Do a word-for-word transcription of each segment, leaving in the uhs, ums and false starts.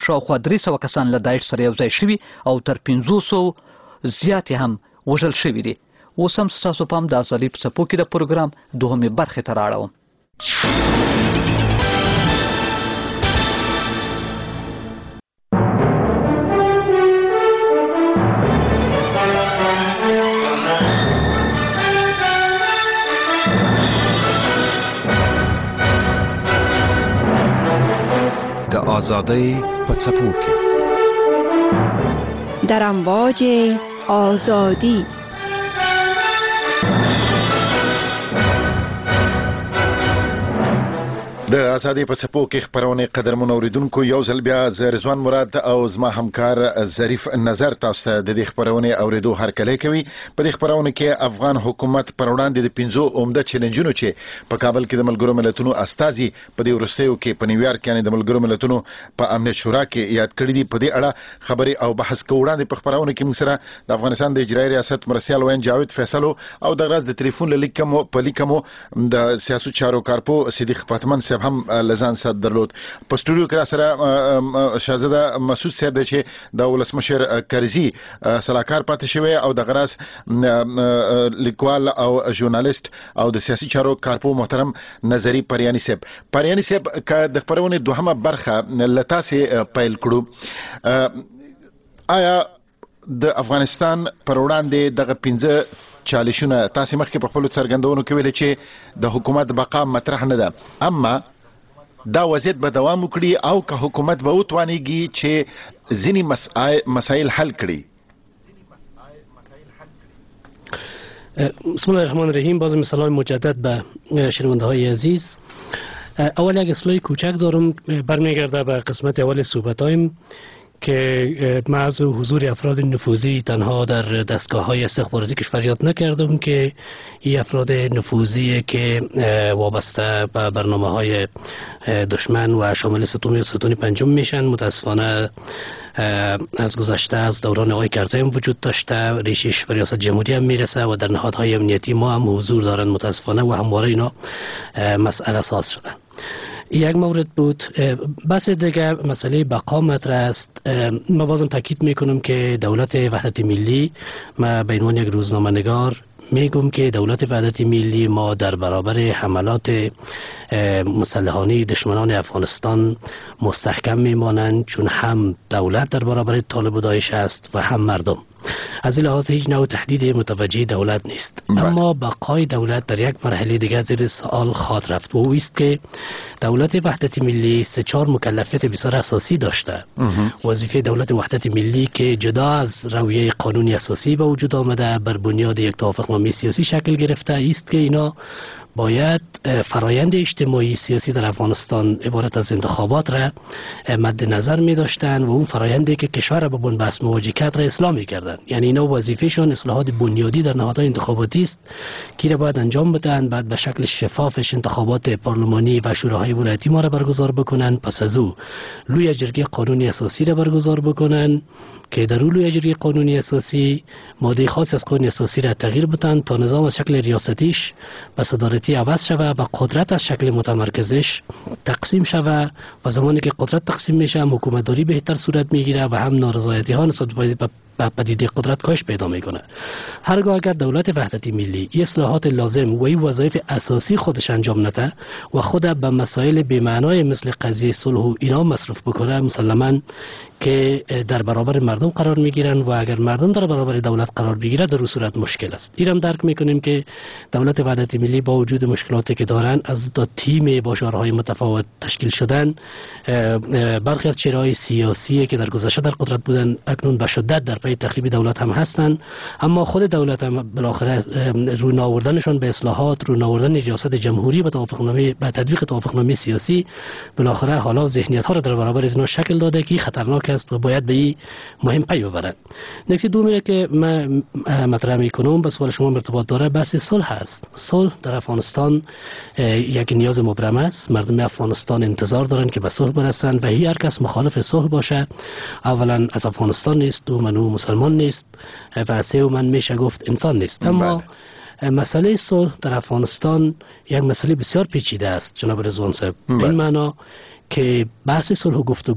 شاوخوا درې سوه کسان له داعش سره یو ځای شوي او تر پنځوسو زیاتې هم وژل شوي دي. اوس هم ستاسو پام د ازادۍ په څپو کې د پروګرام دوهمې برخې ته رااړوم. د آزادۍ په څپو کې در امواج آزادی. د ازادۍ په څپو کې خپرونې قدرمنو اوریدونکو، یو ځل بیا زه رضوان مراد او زما همکار ظریف نظر تاسو ته د دې خپرونې اوریدو هرکلی کوي. په دې خپرونه کې افغان حکومت پر وړاندې د پنځو عمده چیلنجونو چې په کابل کې د ملګرو ملتونو استازي په دې وروستیو کې په نیویارک کې د ملګرو ملتونو په امنیت شورا کې یاد کړی دي، په دې اړه خبري او بحث کوو. وړاندې په خپرونه کې موږ سره د افغانستان د اجرایي ریاست مرستیال وین جاوید فیصل او د غراز د ټلیفون لیکمو په لیکمو د سیاسي چارو کارپو صدیق پاتمن صاحب هم لزان صد درلود. په سټوډیو کې سره شاهزاده مسعود صاحب د چې د ولسمشر کرزي سلاکار پاتې شوی او د غراز لیکوال او ژورنالیست او د سیاسي چارو کارپو محترم نظری پریانی صاحب. پریانی صاحب که د خبرونه دوهمه برخه لتاسه پیل کړو، آیا د افغانستان پر وړاندې دغه پنځه چالشونه تاسو مخکې په خپل څرګندونو کې ویل چې د حکومت بقا مطرح نه ده، اما دا وضعیت به دوام وکړي او که حکومت به وتوانیږي چې ځینې مسایل حل کړي؟ بسم الله الرحمن الرحیم. بازم سلام مجدد به شنونده های عزیز. اول یک اصلاح کوچک دارم برمیگرده به قسمت اول صحبتایم که من از حضور افراد نفوذی تنها در دستگاه های استخباراتی کشور یاد نکردم که این افراد نفوذی که وابسته به برنامه های دشمن و شامل ستون یا ستون پنجم میشن متاسفانه از گذشته از دوران آقای کرزی وجود داشته، ریشش به ریاست جمهوری هم میرسه و در نهادهای امنیتی ما هم حضور دارن متاسفانه و همواره اینا مسئله ساز شدن. یک مورد بود. بحث دیگه مسئله بقا مطرح است. ما بازم تاکید میکنم که دولت وحدت ملی، ما به عنوان یک روزنامه نگار میگم که دولت وحدت ملی ما در برابر حملات مسلحانه دشمنان افغانستان مستحکم میمانند، چون هم دولت در برابر طالب و داعش است و هم مردم. از این لحاظ هیچ نوع تهدید متوجه دولت نیست، اما بقای دولت در یک مرحله دیگر زیر سوال خواهد رفت و او است که دولت وحدت ملی سه چهار مکلفیت بسیار اساسی داشته. وظیفه دولت وحدت ملی که جدا از رویه قانونی اساسی به وجود آمده بر بنیاد یک توافقنامه سیاسی شکل گرفته است که اینا باید فرایند اجتماعی سیاسی در افغانستان عبارت از انتخابات را مد نظر می داشتن و اون فرایندی که کشور را به بنبست مواجه کرد را اصلاح می کردن. یعنی اینا وظیفهشون اصلاحات بنیادی در نهادهای انتخاباتی است که را باید انجام بدن، بعد به شکل شفافش انتخابات پارلمانی و شوراهای ولایتی ما را برگزار بکنن، پس از او لوی جرگه قانونی اساسی را برگزار بکنن که در اون لوی جرگه قانونی اساسی ماده خاص از قانون اساسی را تغییر بدن تا نظام از شکل ریاستیش به صدارتی عوض شود و قدرت از شکل متمرکزش تقسیم شود و زمانی که قدرت تقسیم میشه هم حکومتداری بهتر صورت میگیره و هم نارضایتی ها نسبت به پدیده قدرت کاهش پیدا میکنه. هرگاه اگر دولت وحدت ملی اصلاحات لازم و این وظایف اساسی خودش انجام نده و خود به مسائل بی‌معنای مثل قضیه صلح و اینا مصرف بکنه، مسلماً که در برابر مردم قرار میگیرن و اگر مردم در برابر دولت قرار بگیره در صورت مشکل است. اینم درک میکنیم که دولت وحدت ملی با وجود مشکلاتی که دارن از دو تیم با شعارهای متفاوت تشکیل شدن، برخی از چهره‌های سیاسی که در گذشته در قدرت بودن اکنون به شدت در پی تخریب دولت هم هستند، اما خود دولت هم بالاخره روی آوردنشون به اصلاحات، روی آوردن ریاست جمهوری به توافقنامه به تطبیق توافقنامه سیاسی بالاخره حالا ذهنیت ها را در برابر از شکل داده که خطرناک است و باید به این مهم پی ببرد. نکته دومی که من مطرح میکنم به سوال شما ارتباط داره بحث صلح است. صلح در افغانستان یک نیاز مبرم است. مردم افغانستان انتظار دارن که به صلح برسند و هر کس مخالف صلح باشه اولا از افغانستان نیست، دو منو مسلمان نیست و سه من میشه گفت انسان نیست. اما مسئله صلح در افغانستان یک مسئله بسیار پیچیده است جناب رضوان صاحب. این معنا که بحث صلح و گفتگو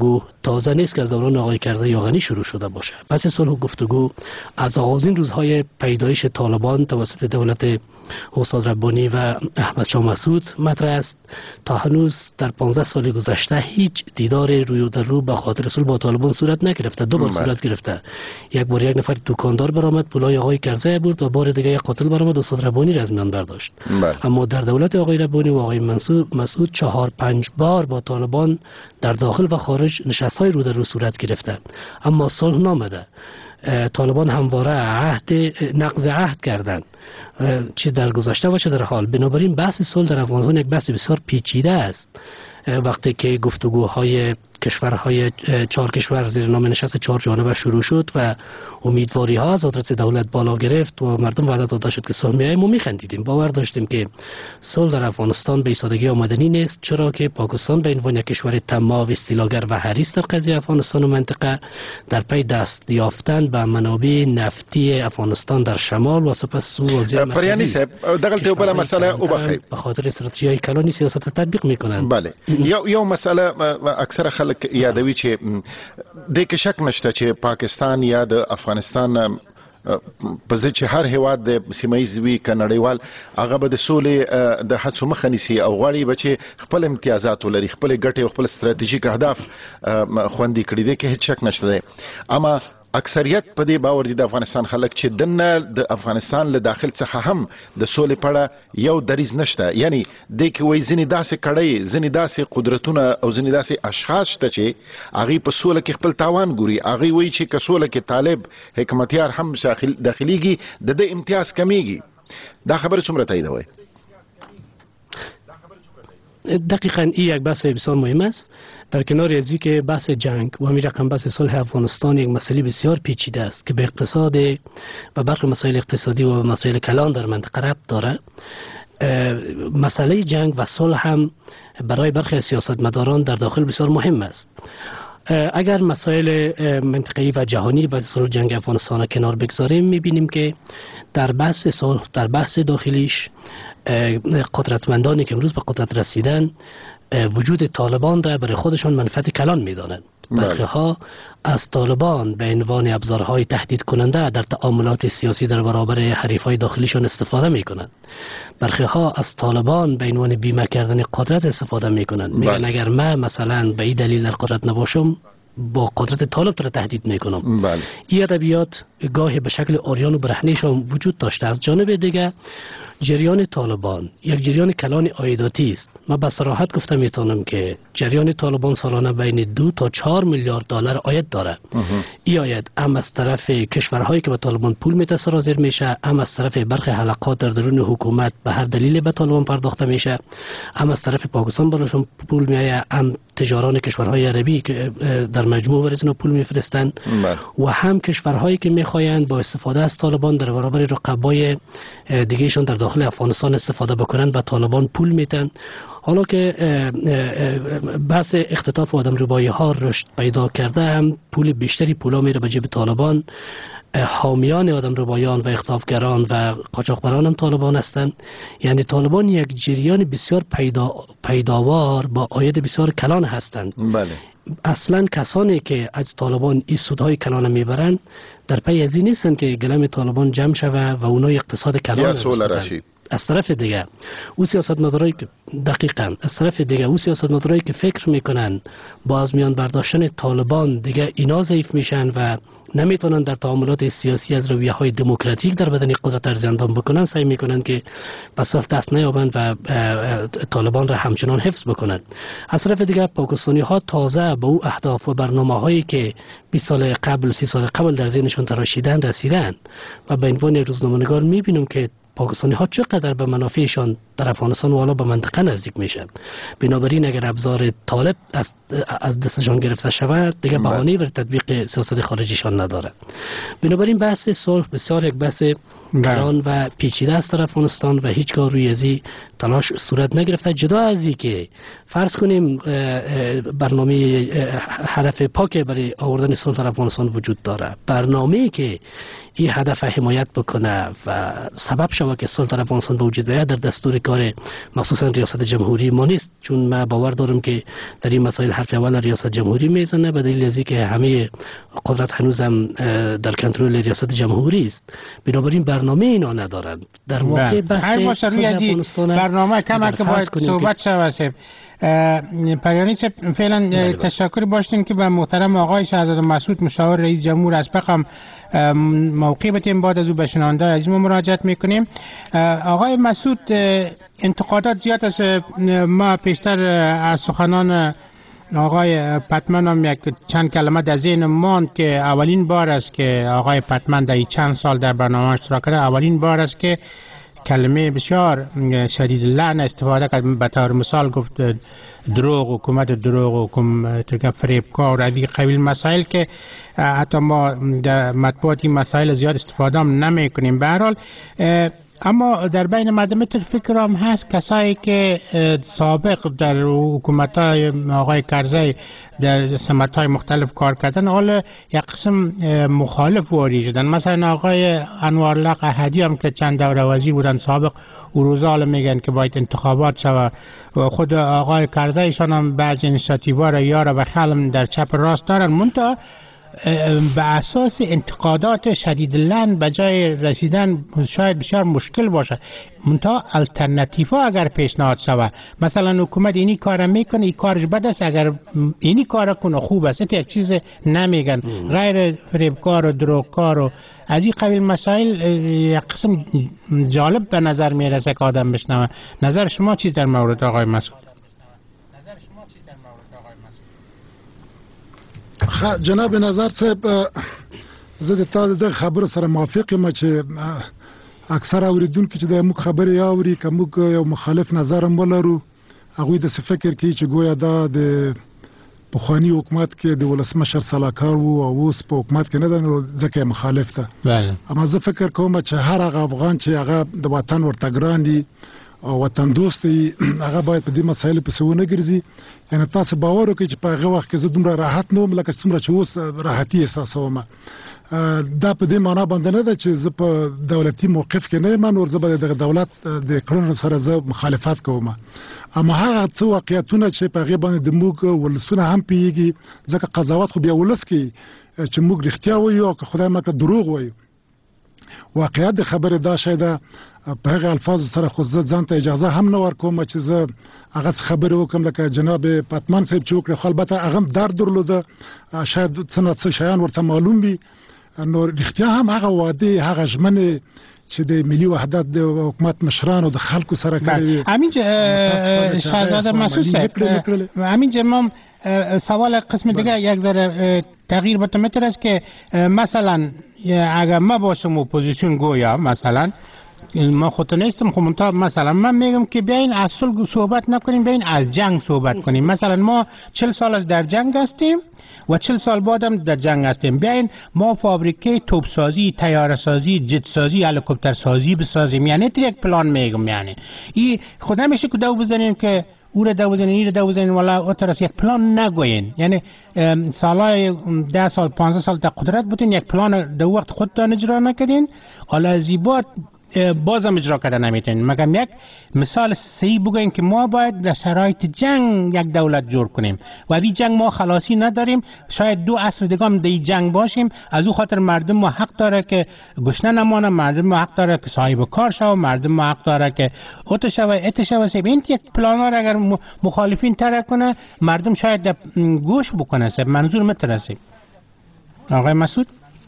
تازه نیست که از دوران آقای کرزی یا غنی شروع شده باشه. بحث صلح و گفتگو از آغازین روزهای پیدایش طالبان توسط دولت استاد ربانی و احمد شاه مسعود مطرح است. تا هنوز در پانزده سال گذشته هیچ دیدار روی در رو به خاطر صلح با طالبان صورت نگرفته. دو بار صورت گرفته. یک بار یک نفر دکاندار برآمد پولای آقای کرزی برد و بار دیگه یک قاتل برآمد استاد ربانی را از میان برداشت. بله. اما در دولت آقای ربانی و آقای مسعود چهار پنج بار با طالبان در داخل و خارج نشست‌های رو در رو صورت گرفته، اما صلح نامده. طالبان همواره عهد نقض عهد کردند، چه در گذشته و چه در حال. بنابراین بحث صلح در افغانستان یک بحث بسیار پیچیده است. وقتی که گفتگوهای کشورهای چهار کشور زیر نام نشست چهار جانبه شروع شد و امیدواری ها از آدرس دولت بالا گرفت و مردم وعده داده شد که صلح میآید، ما میخندیدیم. باور داشتیم که صلح در افغانستان به ایستادگی آمدنی نیست، چرا که پاکستان به عنوان یک کشور طماع و استیلاگر و حریص در قضیه افغانستان و منطقه در پی دست یافتن به منابع نفتی افغانستان در شمال و سپس سو و زیر پریانی صاحب دغه ته بل مسئله او بخیر به خاطر استراتژی کلانی سیاست تطبیق میکنند. بله یو یو مسئله اکثر خلک یادوي چې د کې شک نشته چې پاکستان یا د افغانستان په ځای چې هر هیواد د سیمایي وي کنړیوال هغه به د سولې د هڅو مخه نیسي او غواړي به چې خپل امتیازات ولري، خپل ګټې او خپل ستراتیژیک اهداف خوندي کړي دي، کې هیڅ شک نشته دی. اما اکثریت په دې باور دي د افغانستان خلک چې دنه د افغانستان له داخل څخه هم د سولې پړه یو دریز نشته. یعنی د کې وای ځنی داسې کړي ځنی داسې قدرتونه او ځنی داسې اشخاص شته چې هغه په سوله کې خپل تاوان ګوري. هغه وای چې که سوله کې طالب حکمتیار هم داخليږي د دې امتیاز کمیږي. دا خبره څومره تایید وای؟ دقیقاً این یک بحث بسیار مهم است. در کنار از که بحث جنگ و همین رقم بحث صلح افغانستان یک مسئله بسیار پیچیده است که به اقتصاد و برخی مسائل اقتصادی و مسائل کلان در منطقه ربط داره. مسئله جنگ و صلح هم برای برخی سیاستمداران در داخل بسیار مهم است. اگر مسائل منطقه‌ای و جهانی بحث صلح جنگ افغانستان کنار بگذاریم، می‌بینیم که در بحث صلح در بحث داخلیش قدرتمندانی که امروز به قدرت رسیدن وجود طالبان را برای خودشان منفعت کلان می‌دانند. برخی ها از طالبان به عنوان ابزارهای تهدید کننده در تعاملات سیاسی در برابر حریفای داخلیشان استفاده میکنند. برخی ها از طالبان به عنوان بیمه کردن قدرت استفاده میکنند. میگن اگر من مثلا به این دلیل در قدرت نباشم با قدرت طالب را تهدید میکنم. بله. این ادبیات گاهی به شکل عریان و برهنه‌شان وجود داشته. از جانب دیگر جریان طالبان یک جریان کلان عایداتی است. من به صراحت گفتم میتونم که جریان طالبان سالانه بین دو تا چهار میلیارد دلار عاید داره. این عاید هم از طرف کشورهایی که به طالبان پول میده سرازیر میشه، هم از طرف برخی حلقات در درون حکومت به هر دلیل به طالبان پرداخته میشه، هم از طرف پاکستان براشون پول میآید، هم تجاران کشورهای عربی که در مجموع برای اینا پول میفرستن و هم کشورهایی که میخواین با استفاده از طالبان در برابر رقبای دیگهشون در داخل افغانستان استفاده بکنن و طالبان پول میتن. حالا که بحث اختطاف و آدم ربایی ها رشد پیدا کرده، هم پول بیشتری پولا میره به جیب طالبان. حامیان آدم ربایان و اختطافگران و قاچاقبران هم طالبان هستند. یعنی طالبان یک جریان بسیار پیدا پیداوار با عاید بسیار کلان هستند. بله. اصلا کسانی که از طالبان این سودهای کلان میبرند در پی از این نیستند که گلم طالبان جمع شود و اونا اقتصاد کلان هستند. از طرف دیگه او سیاستمدارایی که دقیقاً از طرف دیگه او سیاستمدارایی که فکر میکنن با از میان برداشتن طالبان دیگه اینا ضعیف میشن و نمیتونن در تعاملات سیاسی از رویه های دموکراتیک در بدن قدرت ارزی اندام بکنن، سعی میکنن که به صف دست نیابند و طالبان را همچنان حفظ بکنن. از طرف دیگه پاکستانی ها تازه به او اهداف و برنامه هایی که بیست سال قبل سی سال قبل در ذهنشون تراشیدن رسیدن و به عنوان روزنامه‌نگار میبینیم که پاکستانی ها چقدر به منافعشان در افغانستان و حالا به منطقه نزدیک میشن. بنابراین اگر ابزار طالب از از دستشان گرفته شود دیگه بهانه‌ای برای تطبیق سیاست خارجیشان نداره. بنابراین بحث صلح بسیار یک بحث کلان و پیچیده است در افغانستان و هیچگاه روی ازی تلاش صورت نگرفته. جدا از این که فرض کنیم برنامه هدف پاک برای آوردن صلح در افغانستان وجود داره، برنامه‌ای که این هدف حمایت بکنه و سبب شود شود که سال در افغانستان به وجود بیاید در دستور کار مخصوصا ریاست جمهوری ما نیست، چون من باور دارم که در این مسائل حرف اول ریاست جمهوری میزنه، به دلیل از اینکه همه قدرت هنوز هم در کنترل ریاست جمهوری است، بنابراین برنامه اینا ندارند. در واقع بحث برنامه کم که باید صحبت شود. پریانی صاحب فعلا تشکر باشتیم که به محترم آقای شهزاده مسعود مشاور رئیس جمهور از پقم موقع بتیم، بعد از او به شنونده از ما مراجعت میکنیم. آقای مسعود، انتقادات زیاد است. ما پیشتر از سخنان آقای پتمن هم یک چند کلمه در ذهن ماند که اولین بار است که آقای پتمن در چند سال در برنامه اشتراک کرده، اولین بار است که کلمه بسیار شدید لعن استفاده کرد. به طور مثال گفت دروغ، حکومت دروغ، حکومت فریبکار، از این قبیل مسائل که حتی ما در مطبوعات این مسائل زیاد استفاده هم نمی کنیم. به هر حال اما در بین مردم فکر هم هست کسایی که سابق در حکومت‌های آقای کرزی در سمت‌های مختلف کار کردن، حالا یک قسم مخالف واری شدن. مثلا آقای انوارالله احدی هم که چند دوره وزیر بودن سابق، او روزا میگن که باید انتخابات شود. خود آقای کرزی ایشان هم بعضی اینیشیاتیوها را یار و خلم در چپ راست دارن، منتها به اساس انتقادات شدید لعن به جای رسیدن شاید بسیار مشکل باشه. منتها الटरनेटिव اگر پیشنهاد شود، مثلا حکومت اینی کار میکنه، این کارش بد است، اگر اینی کار کنه خوب است، یک چیز نمیگن، غیر فریبکار و دروغکار و از این قبیل مسائل یک قسم جالب به نظر میرسه که آدم بشنوه. نظر شما چیز در مورد آقای مسعود؟ جناب نظر صاحب، زه د تاسو د خبرو سره موافق یم چې اکثر اوریدونکو چې د موږ خبرې اوري که موږ یو مخالف نظر هم ولرو، هغوی داسې فکر کوي چې گویا دا د پخواني حکومت کې د ولسمشر سلاکار وو او اوس په حکومت کې نه ده، نو ځکه یې مخالف ده. اما زه فکر کوم چې هر هغه افغان چې هغه د وطن ورته ګران دي او وطن دوست دی، هغه باید په دې مسایلو پسې ونه ګرځي. یعنې تاسو باور وکړئ چې په هغه وخت کې زه دومره راحت نه وم لکه څومره چې اوس راحتي احساسوم. دا په دې معنا باندې نه ده چې زه په دولتي موقف کې نه یم، نور زه به دغه دولت د کړنو سره زه مخالفت کوم. اما هغه څه واقعیتونه چې په هغې باندې د موږ ولسونه هم پوهېږي، ځکه قضاوت خو بیا ولس کوي چې موږ رښتیا وایو او که خدای مکړه دروغ وایو. واقعیت د خبرې دا شی ده، په هغه الفاظو سره خو زه ځان ته اجازه هم نه ورکوم چې زه هغه څه خبرې وکړم لکه جناب پتمن صاحب چې وکړې، خو البته هغه هم درد درلوده، شاید څه نه څه شیان ورته معلوم وي. نو رښتیا هم هغه وعدې، هغه ژمنې چې د ملي وحدت د حکومت مشرانو د خلکو سره کړې. همینجا شهزاده مسعود صاحب، همینجا ما سوال قسم دیگه یک ذره تغییر بتمتر است که مثلا اگر ما باشم اپوزیسیون گویا مثلا ما خودت نیستم، خب منتها مثلا من میگم که بیاین از صلح صحبت نکنیم، بیاین از جنگ صحبت کنیم. مثلا ما چهل سال از در جنگ هستیم و چهل سال بعدم در جنگ هستیم، بیاین ما فابریکه توپ سازی، طیاره سازی، جت سازی، هلیکوپتر سازی بسازیم. یعنی یک پلان میگم، یعنی این خود نمیشه که دو بزنیم که او را دو بزنین، این را دو بزنین، ولی اترس یک پلان نگوین. یعنی سالای ده سال پانزده سال در قدرت بودین، یک پلان دو وقت خودتان اجرا نکردین، حالا زیبات بازم اجرا کرده نمیتونین. مگم یک مثال صحیح بگوین که ما باید در شرایط جنگ یک دولت جور کنیم و این جنگ ما خلاصی نداریم، شاید دو عصر دیگه هم در جنگ باشیم. از او خاطر مردم ما حق داره که گشنه نمانه، مردم ما حق داره که صاحب کار شو، مردم ما حق داره که اوت شو ات شو. سب این یک پلان ها اگر مخالفین ترک کنه، مردم شاید گوش بکنه. سب منظور مترسه آقای مسعود؟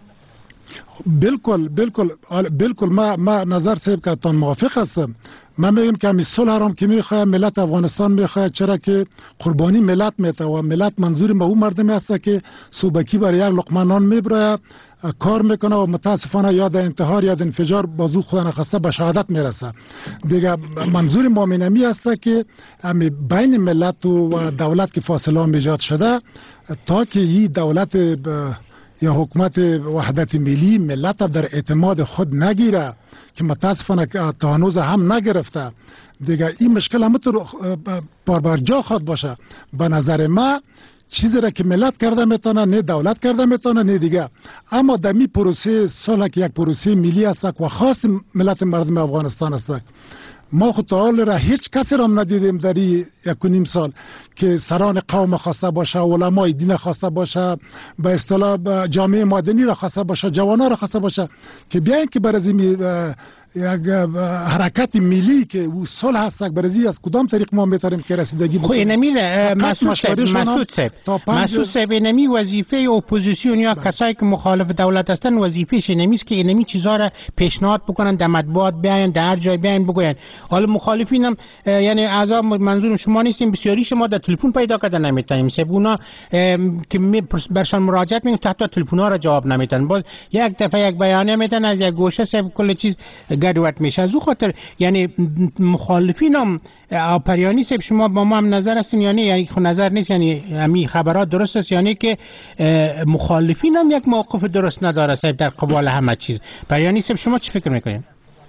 بالکل بالکل بالکل ما ما نظر صاحب که تان موافق هستم. من میگم که همین صلح هم که میخواد ملت افغانستان میخواد، چرا که قربانی ملت میته و ملت منظور به اون مردمی است که صوبکی برای یک لقمه نان میبره، کار میکنه و متاسفانه یا در انتحار یا در انفجار بازو خدا نخواسته به شهادت میرسه. دیگه منظور ما مینمی است که همین بین ملت و دولت که فاصله ایجاد شده تا که این دولت یا حکومت وحدت ملی ملت در اعتماد خود نگیره که متاسفانه تا هنوز هم نگرفته، دیگه این مشکل همونطور بار بار جا خواهد باشه. به نظر ما چیزی را که ملت کرده میتونه، نه دولت کرده میتونه، نه دیگه. اما در می پروسه صلح که یک پروسه ملی است و خاص ملت مردم افغانستان است، ما خود تا حال را هیچ کسی را ندیدیم در یک و نیم سال که سران قوم خواسته باشه، علمای دین خواسته باشه، به اصطلاح جامعه مدنی را خواسته باشه، جوانان را خواسته باشه که بیاین که برای یک حرکت ملی که او صلح هست برای از کدام طریق ما میتونیم که رسیدگی بکنیم. خب نمیره مسعود صاحب، مسعود صاحب مسعود صاحب نمی وظیفه اپوزیسیون یا کسایی که مخالف دولت هستن وظیفه‌ش نمیست که نمی چیزا را پیشنهاد بکنن، در مطبوعات بیاین، در هر جای بیاین بگوین. حالا مخالفین هم یعنی اعضا منظور شما نیستیم، بسیاری شما در تلفن پیدا کردن نمیتونیم سب اونا که برشان مراجعت میکنن حتی تلفن‌ها را جواب نمیدن، باز یک دفعه یک بیانیه میدن از یک گوشه سب کل چیز گډوډ میشه. از او خاطر یعنی مخالفین هم پریانی صاحب شما با ما هم نظر هستین یعنی یعنی خو نظر نیست، یعنی همین خبرات درست است یعنی که مخالفین هم یک موقف درست نداره صاحب در قبال همه چیز. پریانی صاحب شما چی فکر میکنین؟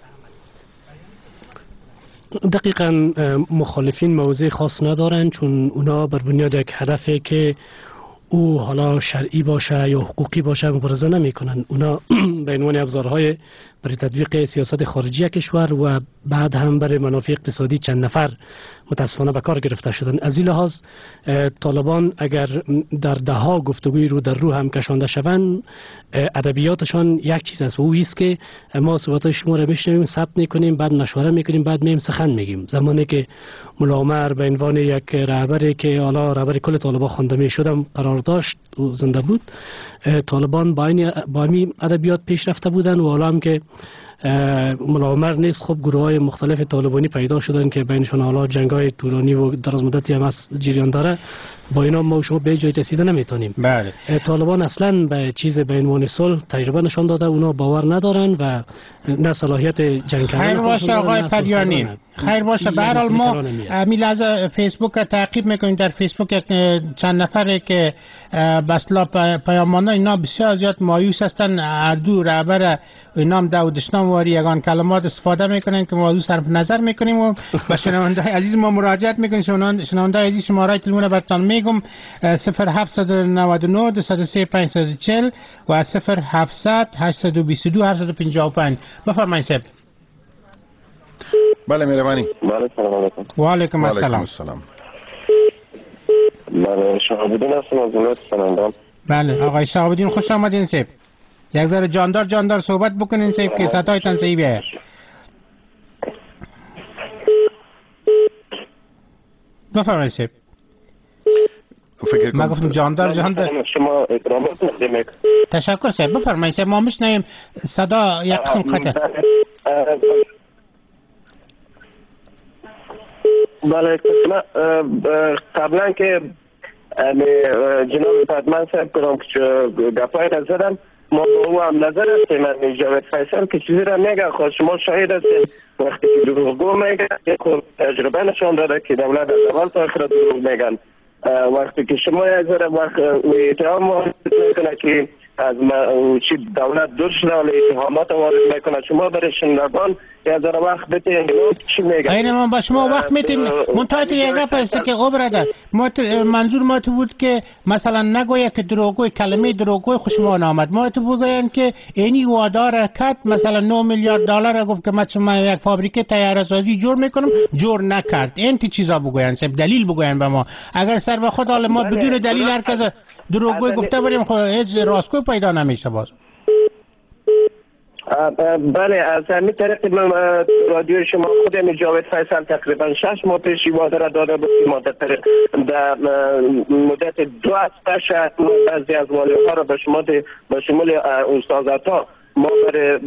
دقیقاً مخالفین موضع خاص ندارن، چون اونا بر بنیاد یک هدفی که او حالا شرعی باشه یا حقوقی باشه مبارزه نمی کنن. اونا به عنوان ابزارهای برای تطبیق سیاست خارجی کشور و بعد هم برای منافع اقتصادی چند نفر متاسفانه به کار گرفته شدن. از این لحاظ طالبان اگر در دهها گفتگوی رو در رو هم کشانده شوند، ادبیاتشان یک چیز است و او است که ما صحبت‌های شما را میشنویم، ثبت میکنیم، بعد مشوره میکنیم، بعد میم سخن میگیم. زمانی که ملا عمر به عنوان یک رهبری که حالا رهبر کل طالبان خوانده میشدم قرار داشت و زنده بود، طالبان با این با این ادبیات پیش رفته بودن و حالا هم که ملا عمر نیست، خب گروه های مختلف طالبانی پیدا شدن که بینشون حالا جنگ های طولانی و دراز مدتی هم از جریان داره. با اینا ما شما به جای رسیده نمیتونیم. بله. طالبان اصلا به چیز به عنوان صلح تجربه نشان داده، اونا باور ندارن و نه صلاحیت جنگ کردن. خیر باشه آقای پریانی، خیر باشه. به هر حال ما همین لحظه فیسبوک رو تعقیب میکنیم. در فیسبوک چند نفره که بسلا پیامانا اینا بسیار زیاد مایوس هستن، هر دو رهبر اینا هم داودشنام واری یگان کلمات استفاده میکنن که ما صرف نظر میکنیم و به شنونده عزیز ما مراجعت میکنیم. شنونده عزیز شماره تلفن براتون میگم صفر هفت نه نه دو صفر سه پنج صفر چهل و صفر هفتصد هشتصد و بیست و دو هفتصد و پنجاه و پنج. بفرمایید صاحب. بله مهربانی. بله سلام علیکم. و علیکم السلام. السلام. بله شهاب‌الدین هستم از ولایت سمنگان. بله آقای شهاب‌الدین خوش آمدین صاحب. یک ذره جاندار جاندار صحبت بکنین صاحب که صدایتان صحیح بیاد. بفرمایید صاحب. فکر ما گفتم جاندار جاندار. شما اکرامات نمی‌کنید. تشکر صاحب. بفرمایید صاحب ما میشنویم. صدا یک قسم قطع. بله قبلا که جناب پدمن صاحب کنم که گفایی را زدم ما با او هم نظر هستیم. من جاوید فیصل که چیزی را میگه خود شما شاهد هستیم وقتی که دروغگو میگه خود تجربه نشان داده که دولت از اول تا آخر دروغ میگن. وقتی که شما یک ذره وقت اتهام وارد میکنه که از چی دولت دور شده ولی اتهامات وارد میکنه، شما برای شنوندگان یک ذره وقت بتین چی میگه؟ این ما با شما وقت میتیم منتهی یک گپ است که او برادر ما منظور ما تو بود که مثلا نگویه که دروغگوی کلمه دروغگوی خوشمان آمد، ما تو بگوین که اینی وادار کرد مثلا نه میلیارد دلار گفت که من یک فابریکه طیاره سازی جور میکنم، جور نکرد. این تی چیزا بگوین صاحب، دلیل بگوین به ما. اگر سر به خود حال ما بدون دلیل هر کس دروغگوی گفته بریم خود هیچ راستگوی پیدا نمیشه. باز بله از همین طریق رادیو شما خودم جاوید فیصل تقریبا شش ماه پیش وعده را داده بود که ما در طریق در مدت دو هفته شاید بعضی از والی ها را به شما به شمول استادتا ما برای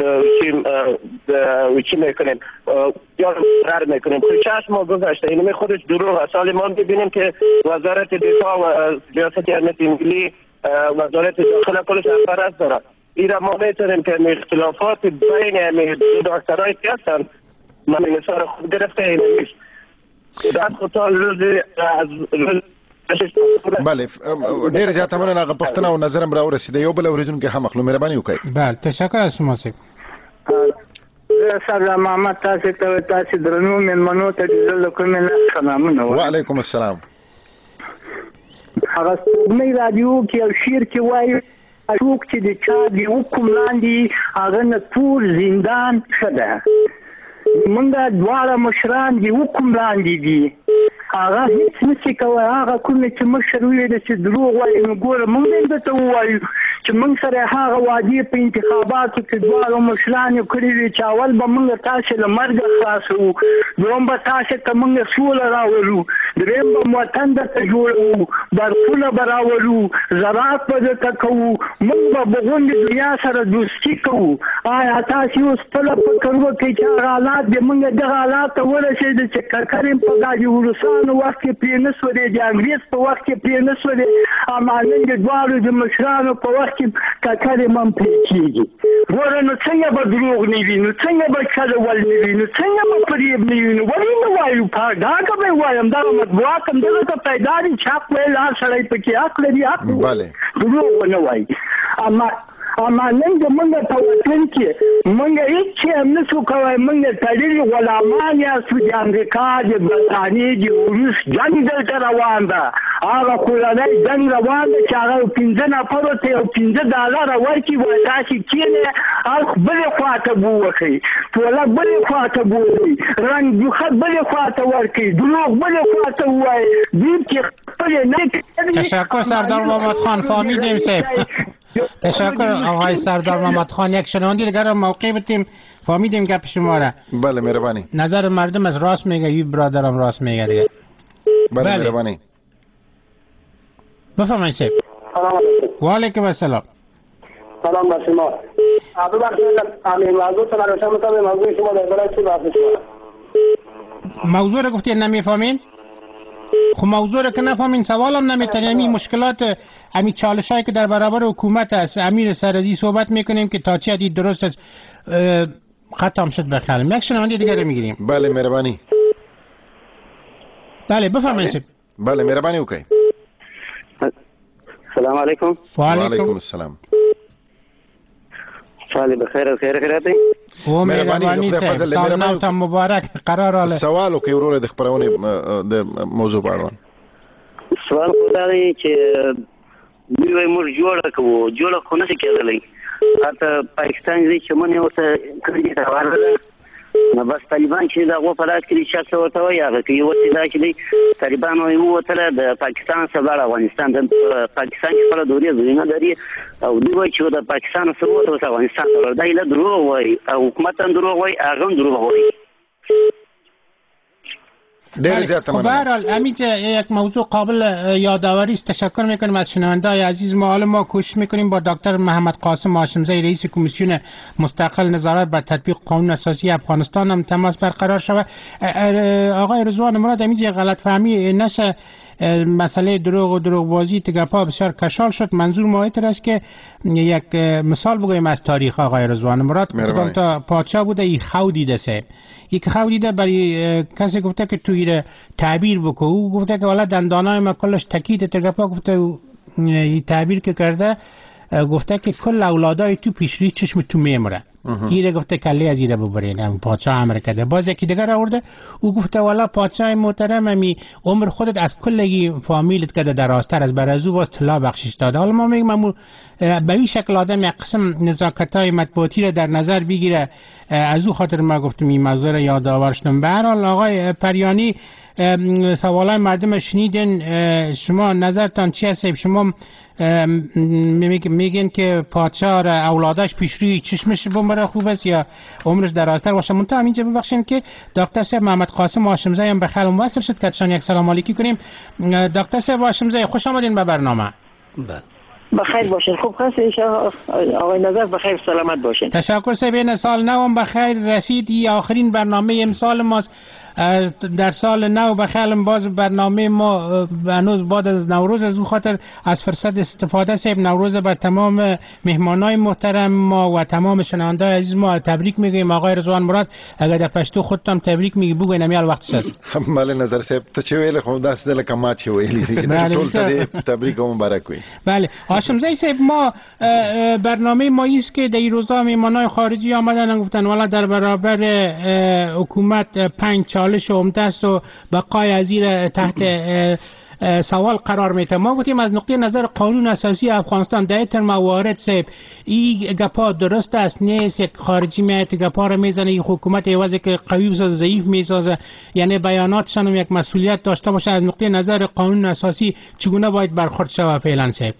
چی میکنیم یا قرار میکنیم. شش ماه گذشته اینمی خودش دروغ است. سال ما ببینیم که وزارت دفاع و ریاست امنیت ملی وزارت داخله کلش افراد داره. ایرا ما میتونیم که اختلافات بین همه دو دکترهای که هستن من این مثال خود گرفته این نیست در خودتا روزی از روز بله ډیر زیات مننه هغه پښتنه او نظرم را ورسېده. یو بل اوریدونکو هم مخلو مهرباني وکړئ. بله تشکر از شما صاحب. سر محمد تاسو ته تاسو درنو مېلمنو ته د زړه کومې نه سلامونه. وعلیکم السلام. هغه سپوږمۍ رادیو کې یو شعر کې وایي څوک چې د چا د حکم لاندې هغه نه ټول زندان ښه ده. موږ دواړه مشران د حکم لاندې دي، هغه هیڅ نشي کولی. هغه کوم چې مشر ویل چې دروغ وایي، نو ګوره موږ هم درته ووایو چې موږ سره هغه وعدې په انتخاباتو کې دواړو مشرانو کړي وي چې اول به موږ تاسې له مرګه خلاصوو، دویم به تاسې ته موږ سوله راولو، دریم به وطن درته جوړوو، برقونه به راولو، زراعت به درته کوو، موږ به په غونډې دنیا سره دوستي کوو. آیا تاسې اوس خپله فکر وکړئ چې هغه حالات د موږ دغه حالات ته ورسېده چې ککر یې په دا د روسانو وخت کې پرې نه سولې، د انګریز په وخت کې پرې نه سولې، اما نن د دواړو د مشرانو په وخت کې ککر یې هم پرې کېږي. ګوره نو څنګه به دروغ نه وي، نو څنګه به چلول نه وي، نو څنګه به فریب نه وي، نو ولې نه وایو؟ ډاګه به وایم دغه مطبوعات هم دغه ته پیدا دي چې حق ویل هر سړی پکې حق لري، حق دروغ ونه وایي. اما اما نن د موږ په وطن کې موږ هېڅ شی هم نشو کولی. موږ تړلي غلامان یاستو، د امریکا د برطانیې د روس جنګ دلته روان ده، هغه کورنی جنګ روان ده چې هغه پنځه نفرو ته یو پنځه ډالره ورکړي، وایي تاسې کښېنئ اړخ بلې خوا ته بووښئ، ټولک بلې خوا ته بوځئ، رنګ جوخت بلې خوا ته ورکړئ، دروغ بلې خوا ته ووایئ، دوی چې خپلې نه کوي. تشکر سردار محمد خان، فهمیدیم صاحب. تشکر آقای سردار محمد خان. یک شنونده دیگر رو موقع بتیم، فهمیدیم گپ شما را. بله مهربانی. نظر مردم از راست میگه، یه برادرم راست میگه دیگه. بله مهربانی. بفرمایید صاحب. سلام علیکم. و علیکم السلام. سلام بر شما. عبدو بخشید امیر موضوع تلاشم میکنم موضوع شما در برای چی بحث شما؟ موضوع رو گفتید نمیفهمین؟ خب موضوع رو که نفهمین سوالم نمیتونین. امی مشکلات امی چالش هایی که در برابر حکومت است امیر سرزی صحبت میکنیم که تا چه حدی درست است. ختم شد بخیرم. یک شنونده دیگه رو میگیریم. بله مهربانی. بله بفرمایید. بله مهربانی اوکی. سلام علیکم. و علیکم السلام. سال بخیر خیر خیراتی. و مهربانی صاحب سال نو ته مبارک. قرار اله سوال وکي ورور د خبرونه د موضوع په اړه. سوال خو دا دی چې دوی موږ جوړه کوو، جوړه خو نه کېدلی. حتی پاکستان دې چې مونږ ورته کړی دا ورته نو بس طالبان چې دا غو فلات کړي چې څه ورته وایي هغه کوي ورته دا چې طالبان وایي وته د پاکستان سره افغانستان د پاکستان خپل دوري زوینه لري او دوی وایي چې د پاکستان سره ورته افغانستان سره دا له دروغ وایي او حکومت هم دروغ وایي هغه هم دروغ وایي. ډېر زیات مننه. بهرحال امیت یک موضوع قابل یادآوری است. تشکر میکنیم از شنونده‌های عزیز ما. حالا ما کوشش میکنیم با دکتر محمد قاسم هاشمزی رئیس کمیسیون مستقل نظارت بر تطبیق قانون اساسی افغانستان هم تماس برقرار شود. آقای رضوان مراد امیت غلط فهمی نشه مسئله دروغ و دروغبازی تگپا بسیار کشال شد. منظور ما این است که یک مثال بگویم از تاریخ آقای رضوان مراد کدام تا پادشاه بوده ای خو دیده سه یک خو دیده برای کسی گفته که توی را تعبیر بکو او گفته که والا دندانای ما کلش تکیده تگپا گفته این تعبیر که کرده گفته که کل اولادای تو پیشری چشم تو میمره. ایره گفته کلی از ایره ببرین هم پادشاه امر کرده. باز یکی دیگر آورده او گفته والا پادشاه محترم امی عمر خودت از کلگی فامیلت کرده درازتر از برازو باز طلا بخشش داده. حالا ما میگم به این شکل آدم یک قسم نزاکت‌های مطبوعاتی را در نظر بگیره. از او خاطر ما گفتم این موضوع را یادآور شدم. به هر حال آقای پریانی سوالای مردم شنیدین، شما نظرتان چی هست؟ شما میگین که پادشاه را اولادش پیشروی چشمش بمره خوب است یا عمرش درازتر باشه؟ منتها همینجا ببخشین که دکتر صاحب محمد قاسم هاشمزی هم به خیال وصل شد که تشان یک سلام علیکی کنیم. دکتر صاحب هاشمزی خوش آمدین به برنامه. بله بخیر باشین. خوب هستین آقای نظر؟ بخیر سلامت باشین. تشکر صاحب. این سال نو هم بخیر رسید. این آخرین برنامه امسال ماست. در سال نو بخیر باز برنامه ما هنوز بعد از نوروز، از اون خاطر از فرصت استفاده صاحب نوروز بر تمام مهمانای محترم ما و تمام شنونده‌های عزیز ما تبریک میگیم. آقای رضوان مراد اگر در پشتو خودتان تبریک میگی بگوین امیال وقتش است. مال نظر صاحب ته چې ویل خو داس دل کما چې ویلی ټول ته تبریک او مبارک وي. بله هاشمزی صاحب ما برنامه ما است که در این روزا مهمانای خارجی آمدن گفتن والا در برابر حکومت پنج چالش عمده است و بقای از زیر تحت سوال قرار میده. ما گفتیم از نقطه نظر قانون اساسی افغانستان در این موارد سیب این گپا درست است نیست، یک خارجی میاد گپا رو میزنه، این حکومت ایوازه که قوی بسازه ضعیف میسازه، یعنی بیاناتشان هم یک مسئولیت داشته باشه. از نقطه نظر قانون اساسی چگونه باید برخورد شود فعلا سیب؟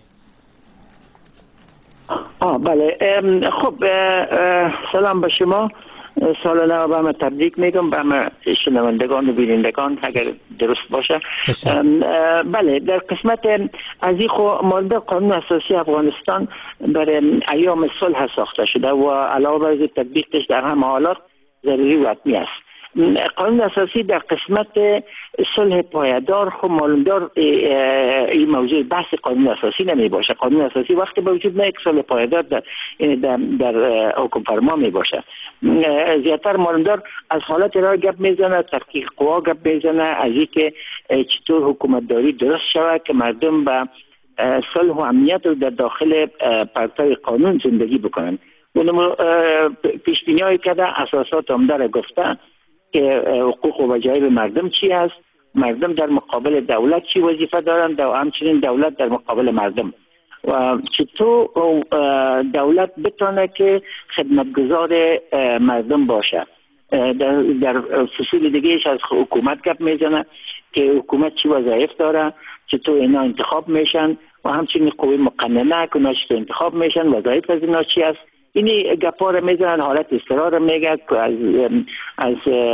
آه بله، خب سلام به شما، سال نو به همه تبریک میگم، به همه شنوندگان و بینندگان اگر درست باشه. بله، در قسمت از این خو ماده قانون اساسی افغانستان برای ایام صلح ساخته شده و علاوه بر تطبیقش در همه حالات ضروری و حتمی است. قانون اساسی در قسمت صلح پایدار خب معلومدار این موضوع بحث قانون اساسی نمی باشه. قانون اساسی وقتی به وجود میاد صلح پایدار در در, در حکم فرما می باشه. زیاتر معلومدار از حالت را گپ میزنه، تحقیق قوا گپ میزنه، از اینکه چطور حکومتداری درست شود که مردم به صلح و امنیت رو در داخل پرتو قانون زندگی بکنن. اونم پیش بینی کرده، اساسات عمده را گفته که حقوق و وجایب مردم چی است، مردم در مقابل دولت چی وظیفه دارند و همچنین دولت در مقابل مردم و چطور دولت بتونه که خدمتگزار مردم باشه. در, در فصول دیگهش از حکومت گپ میزنه که حکومت چی وظایف داره، چطور اینا انتخاب میشن و همچنین قوه مقننه که اینا چطور انتخاب میشن، وظایف از اینا چی است. اینی گپا رو میزنن، حالت اصرار رو میگه از از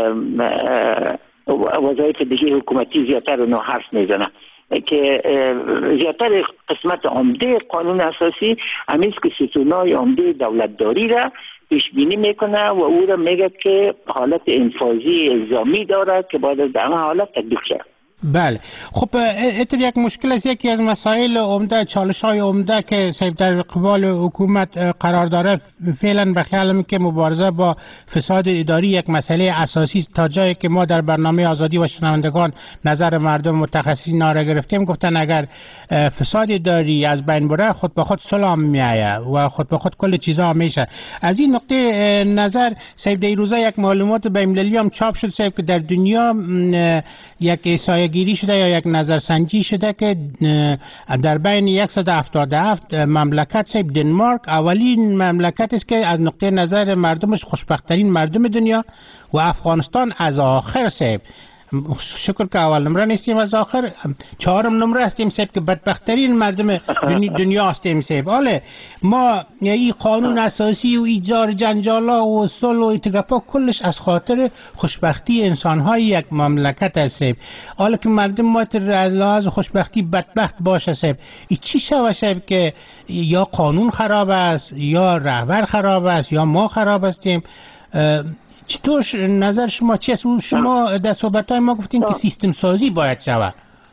وظایف دیگه حکومتی زیادتر اونو حرف میزنه که زیادتر قسمت عمده قانون اساسی همیست که ستونای عمده دولتداری را پیش بینی میکنه و او را میگه که حالت انفاذی الزامی داره که باید در همه حالت تطبیق شد. بله، خب اتر یک مشکل است. یکی از مسائل عمده، چالش های عمده که در قبال حکومت قرار داره فعلا به خیالم که مبارزه با فساد اداری یک مسئله اساسی است. تا جایی که ما در برنامه آزادی و شنوندگان نظر مردم متخصصین را گرفتیم، گفتن اگر فساد اداری از بین بره خود به خود سلام میآید و خود به خود کل چیزا میشه. از این نقطه نظر سیب در روزا یک معلومات بین المللی هم چاپ شد سیب که در دنیا یک احصایه گیری شده یا یک نظرسنجی شده که در بین صد و هفتاد و هفت مملکت سیب دنمارک اولین مملکت است که از نقطه نظر مردمش خوشبخت‌ترین مردم دنیا و افغانستان از آخر سیب. شکر که اول نمره نیستیم، از آخر چهارم نمره هستیم سیب که بدبخترین مردم دنیا هستیم سیب. حالا ما این قانون اساسی و ایجار جنجالا و صلح و اتگاپا کلش از خاطر خوشبختی انسانهای یک مملکت است سیب. حالا که مردم ما از لحاظ خوشبختی بدبخت باشه سیب، این چی شوه سیب که یا قانون خراب است یا رهبر خراب است یا ما خراب هستیم؟ چطور نظر شما چیست؟ شما در صحبت‌های ما گفتین که سیستم سازی باید شود.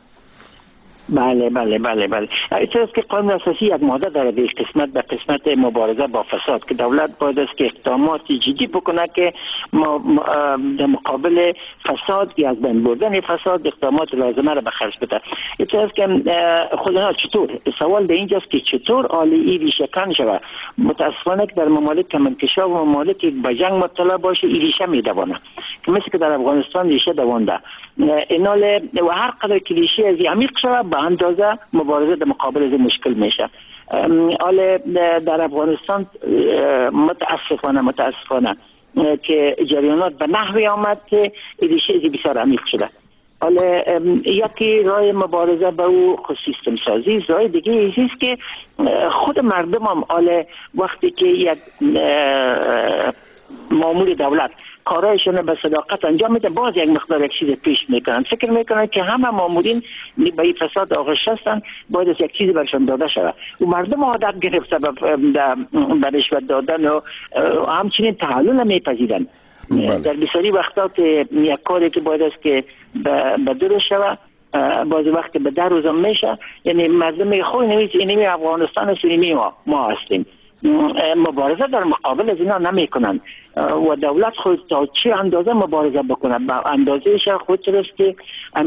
بله بله بله بله ایتاست که قانون اساسی یک ماده داره به قسمت به قسمت مبارزه با فساد که دولت باید است که اقدامات جدی بکنه که ما در مقابل فساد یا از بین بردن فساد اقدامات لازمه را به خرج بده. ایتاست که خودنا چطور سوال به اینجاست که چطور عالی ای ریشه کن شود. متاسفانه که در ممالک کمانکشا و ممالک که به جنگ مبتلا باشه ای ریشه میدوانه که مثل که در افغانستان ریشه دوانده اینال و هر قدر که ریشه از عمیق شود به اندازه مبارزه در مقابل از مشکل میشه. حالا در افغانستان متاسفانه متاسفانه که جریانات به نحوی آمد که ریشه از بسیار عمیق شده. حالا یکی راه مبارزه با او خود سیستم سازی، راه دیگه ایست که خود مردم هم حالا وقتی که یک مامور دولت کارایشون به صداقت انجام میده باز یک مقدار یک چیز پیش میکنن، فکر میکنن که همه مامورین به این فساد آغشته هستن باید از یک چیزی برشان داده شود و مردم عادت گرفته به رشوت دادن و همچنین تحلل نمیپذیرن. در بسیاری وقتا که یک کاری که باید است که به درست شود بعضی وقت به در روزم میشه، یعنی مردم میگه خود نویز اینمی افغانستان است اینمی ما ما هستیم. مبارزه در مقابل از اینا نمی کنن و دولت خود تا چه اندازه مبارزه بکنه به اندازه ش خود است که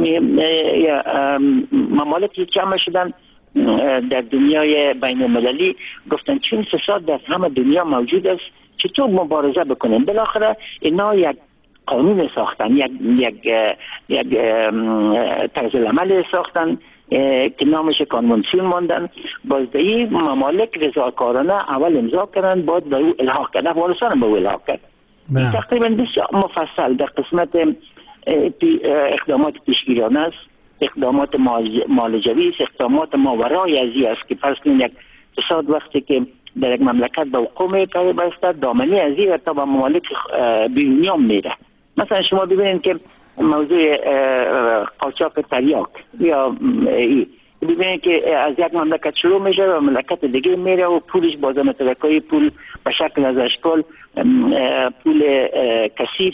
ممالکی جمع شدن در دنیای بین المللی گفتن چون فساد در همه دنیا موجود است چطور مبارزه بکنیم. بالاخره اینا یک قانون ساختن، یک یک یک طرز عمل ساختن که نامش کانونسیون ماندن. بازدهی ممالک رضاکارانه اول امضا کردن، بعد به او الحاق کرد. افغانستان هم به او الحاق کرد. تقریبا بسیار مفصل در قسمت اقدامات پیشگیرانه است، اقدامات معالجوی است، اقدامات ماورای ازی است که فرض کنید یک اقتصاد وقتی که در یک مملکت به وقوع می‌پیوندد بایسته دامنه ازی و تا به ممالک بیرونی هم میره. مثلا شما ببینید که موضوع قاچاق تریاک یا ببینید که از یک مملکت شروع میشه و مملکت دیگه میره و پولش بازم ترکایی پول به شکل از اشکال پول کثیف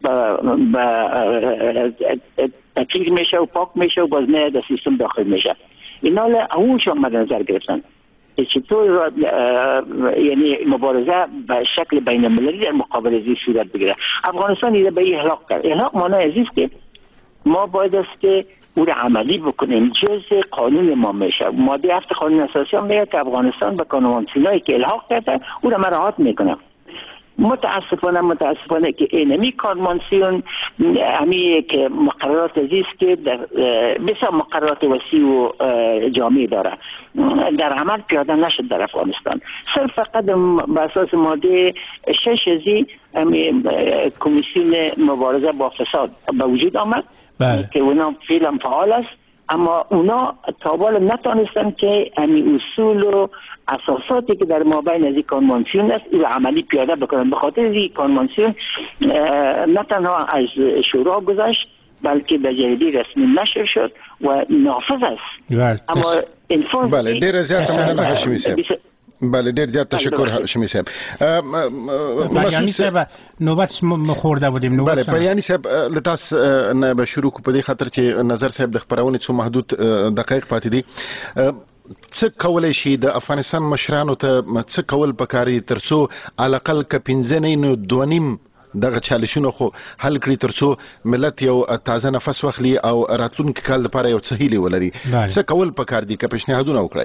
تطهیر میشه و پاک میشه و باز نه در سیستم داخل میشه. اینا اونش هم مد نظر گرفتن چطور یعنی مبارزه به شکل بین المللی در مقابل ازی صورت بگیره. افغانستان ایده به احلاق کرد. احلاق معنی ازیز که ما باید است که او را عملی بکنیم، جز قانون ما میشه. ماده هفت قانون اساسی هم میگه که افغانستان به کانونسیونایی که الحاق کرده او را مراعات میکنه. متاسفانه متاسفانه که اینمی کانونسیون همی که مقررات عزیز که در بسیار مقررات وسیع و جامع داره در عمل پیاده نشد در افغانستان. صرف فقط به اساس ماده شش ازی کمیسیون مبارزه با فساد به وجود آمد بله. که اونا فعلا فعال است، اما اونا تابال نتانستن که همین اصول و اساساتی که در مابین از این کانونسیون است او عملی پیاده بکنن. به خاطر این کانونسیون نه تنها از شورا گذشت بلکه به جریده رسمی نشر شد و نافذ است. اما انفاذ بله ډیر زیات مننه هاشمی صاحب. بله ډیر زیات تشکر هاشمی صاحب. بریانی صاحب نوبت خورده بودیم نوبت. بله بریانی صاحب لتاس نه به شروع کو په دې خاطر چې نظر صاحب د خبرونه څو محدود دقایق پاتې دي. څه کولای شي د افغانستان مشرانو ته څه کول پکاري ترڅو علاقل ک پنځه نه نو دونیم دغه چالشونو خو حل کړي ترڅو ملت یو تازه نفس واخلي او راتلونکي کال لپاره یو څه هیله ولري. څه کول پکار دي که پیشنهادونه وکړي؟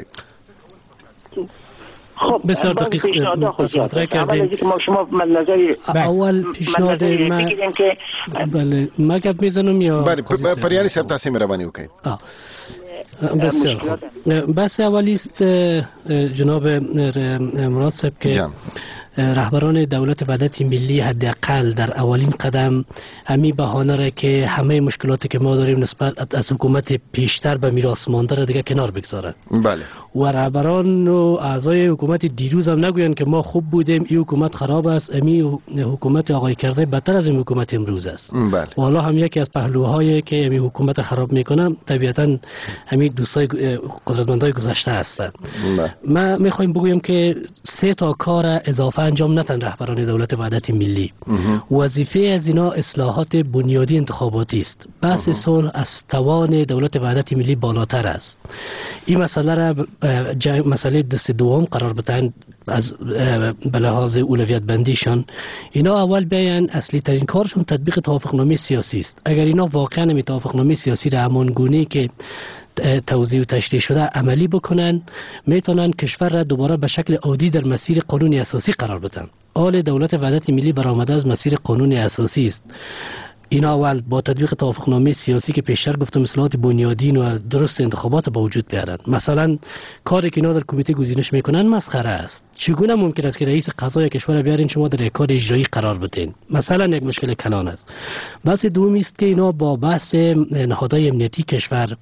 خب بسیار دقیق مطرح کردیم. اول پیشنهاد ما بله ما گپ میزنم یا بله پریانی صاحب تاسو مهرباني وکړئ. بسیار خوب. بحث اولی است جناب مراد صاحب که رهبران دولت وحدت ملی حداقل در اولین قدم همین بهانه را که همه مشکلاتی که ما داریم نسبت از حکومت پیشتر به میراث مانده را دیگه کنار بگذارن. بله. و رهبران و اعضای حکومت دیروز هم نگوین که ما خوب بودیم این حکومت خراب است، امی حکومت آقای کرزی بدتر از این حکومت امروز است. بله. و حالا هم یکی از پهلوهایی که امی حکومت خراب میکنه طبیعتا همین دوستای قدرتمندای گذشته هستند. بله. ما میخوایم بگویم که سه تا کار اضافه انجام نتن رهبران دولت وحدت ملی. وظیفه از اینا اصلاحات بنیادی انتخاباتی است. بحث صلح از توان دولت وحدت ملی بالاتر است. این مسئله را مسئله دست دوم قرار بدن از به لحاظ اولویت بندیشان. اینا اول بیان اصلی ترین کارشون تطبیق توافقنامه سیاسی است. اگر اینا واقعا می توافقنامه سیاسی را همان گونه که توضیح و تشریح شده عملی بکنن میتونن کشور را دوباره به شکل عادی در مسیر قانون اساسی قرار بدن. آل دولت وحدت ملی برآمده از مسیر قانون اساسی است. اینا اول با تطبیق توافقنامه سیاسی که پیشتر گفتم اصلاحات بنیادین و درست انتخابات با وجود بیارن. مثلا کاری که اینا در کمیته گزینش میکنن مسخره است. چگونه ممکن است که رئیس قضای کشور بیارین شما در یک کار اجرایی قرار بدین؟ مثلا یک مشکل کلان است. بحث دومی است که اینا با بحث نهادهای امنیتی کشور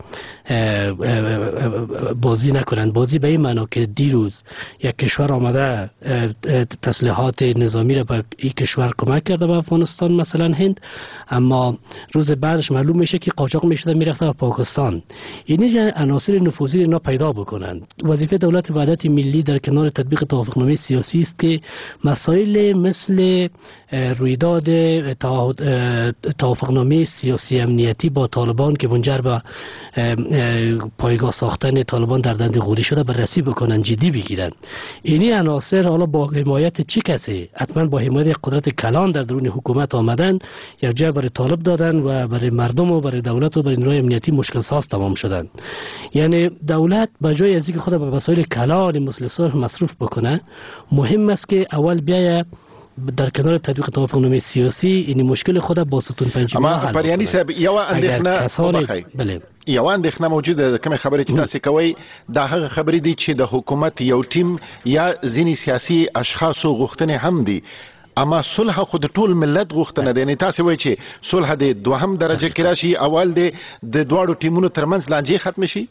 بازی نکنند. بازی به این معنا که دیروز یک کشور آمده تسلیحات نظامی را به این کشور کمک کرده به افغانستان مثلا هند، اما روز بعدش معلوم میشه که قاچاق میشده میرفته به پاکستان. اینی عناصر نفوذی اینا پیدا بکنند. وظیفه دولت وحدت ملی در کنار تطبیق توافقنامه سیاسی است که مسائل مثل رویداد توافقنامه سیاسی امنیتی با طالبان که منجر به پایگاه ساختن طالبان در دندغوری شده بررسی بکنن، جدی بگیرن. اینی عناصر حالا با حمایت چه کسی؟ حتما با حمایت قدرت کلان در درون حکومت آمدن، یک جای برای طالب دادن و برای مردم و برای دولت و برای نیروی امنیتی مشکل ساز تمام شدن. یعنی دولت به جای از اینکه خود به وسایل کلان مثل صلح مصرف بکنه، مهم است که اول بیایه در کنار تطبیق توافقنامه سیاسی این مشکل خود با ستون پنجمی اما پریانی صاحب یو اندېښنه کسان بله یو اندېښنه موجوده ده کوم خبرې چې تاسو کوي دا هغه خبرې دي چې د حکومت یو ټیم یا ځینی سیاسي اشخاصو غوښتنې هم دي اما صلح خو د ټول ملت غوښتنه ده نه تاسو وایي چې صلح د دوهم درجه کې راشي اول د دواړو ټیمونو ترمنځ لانجې ختم شي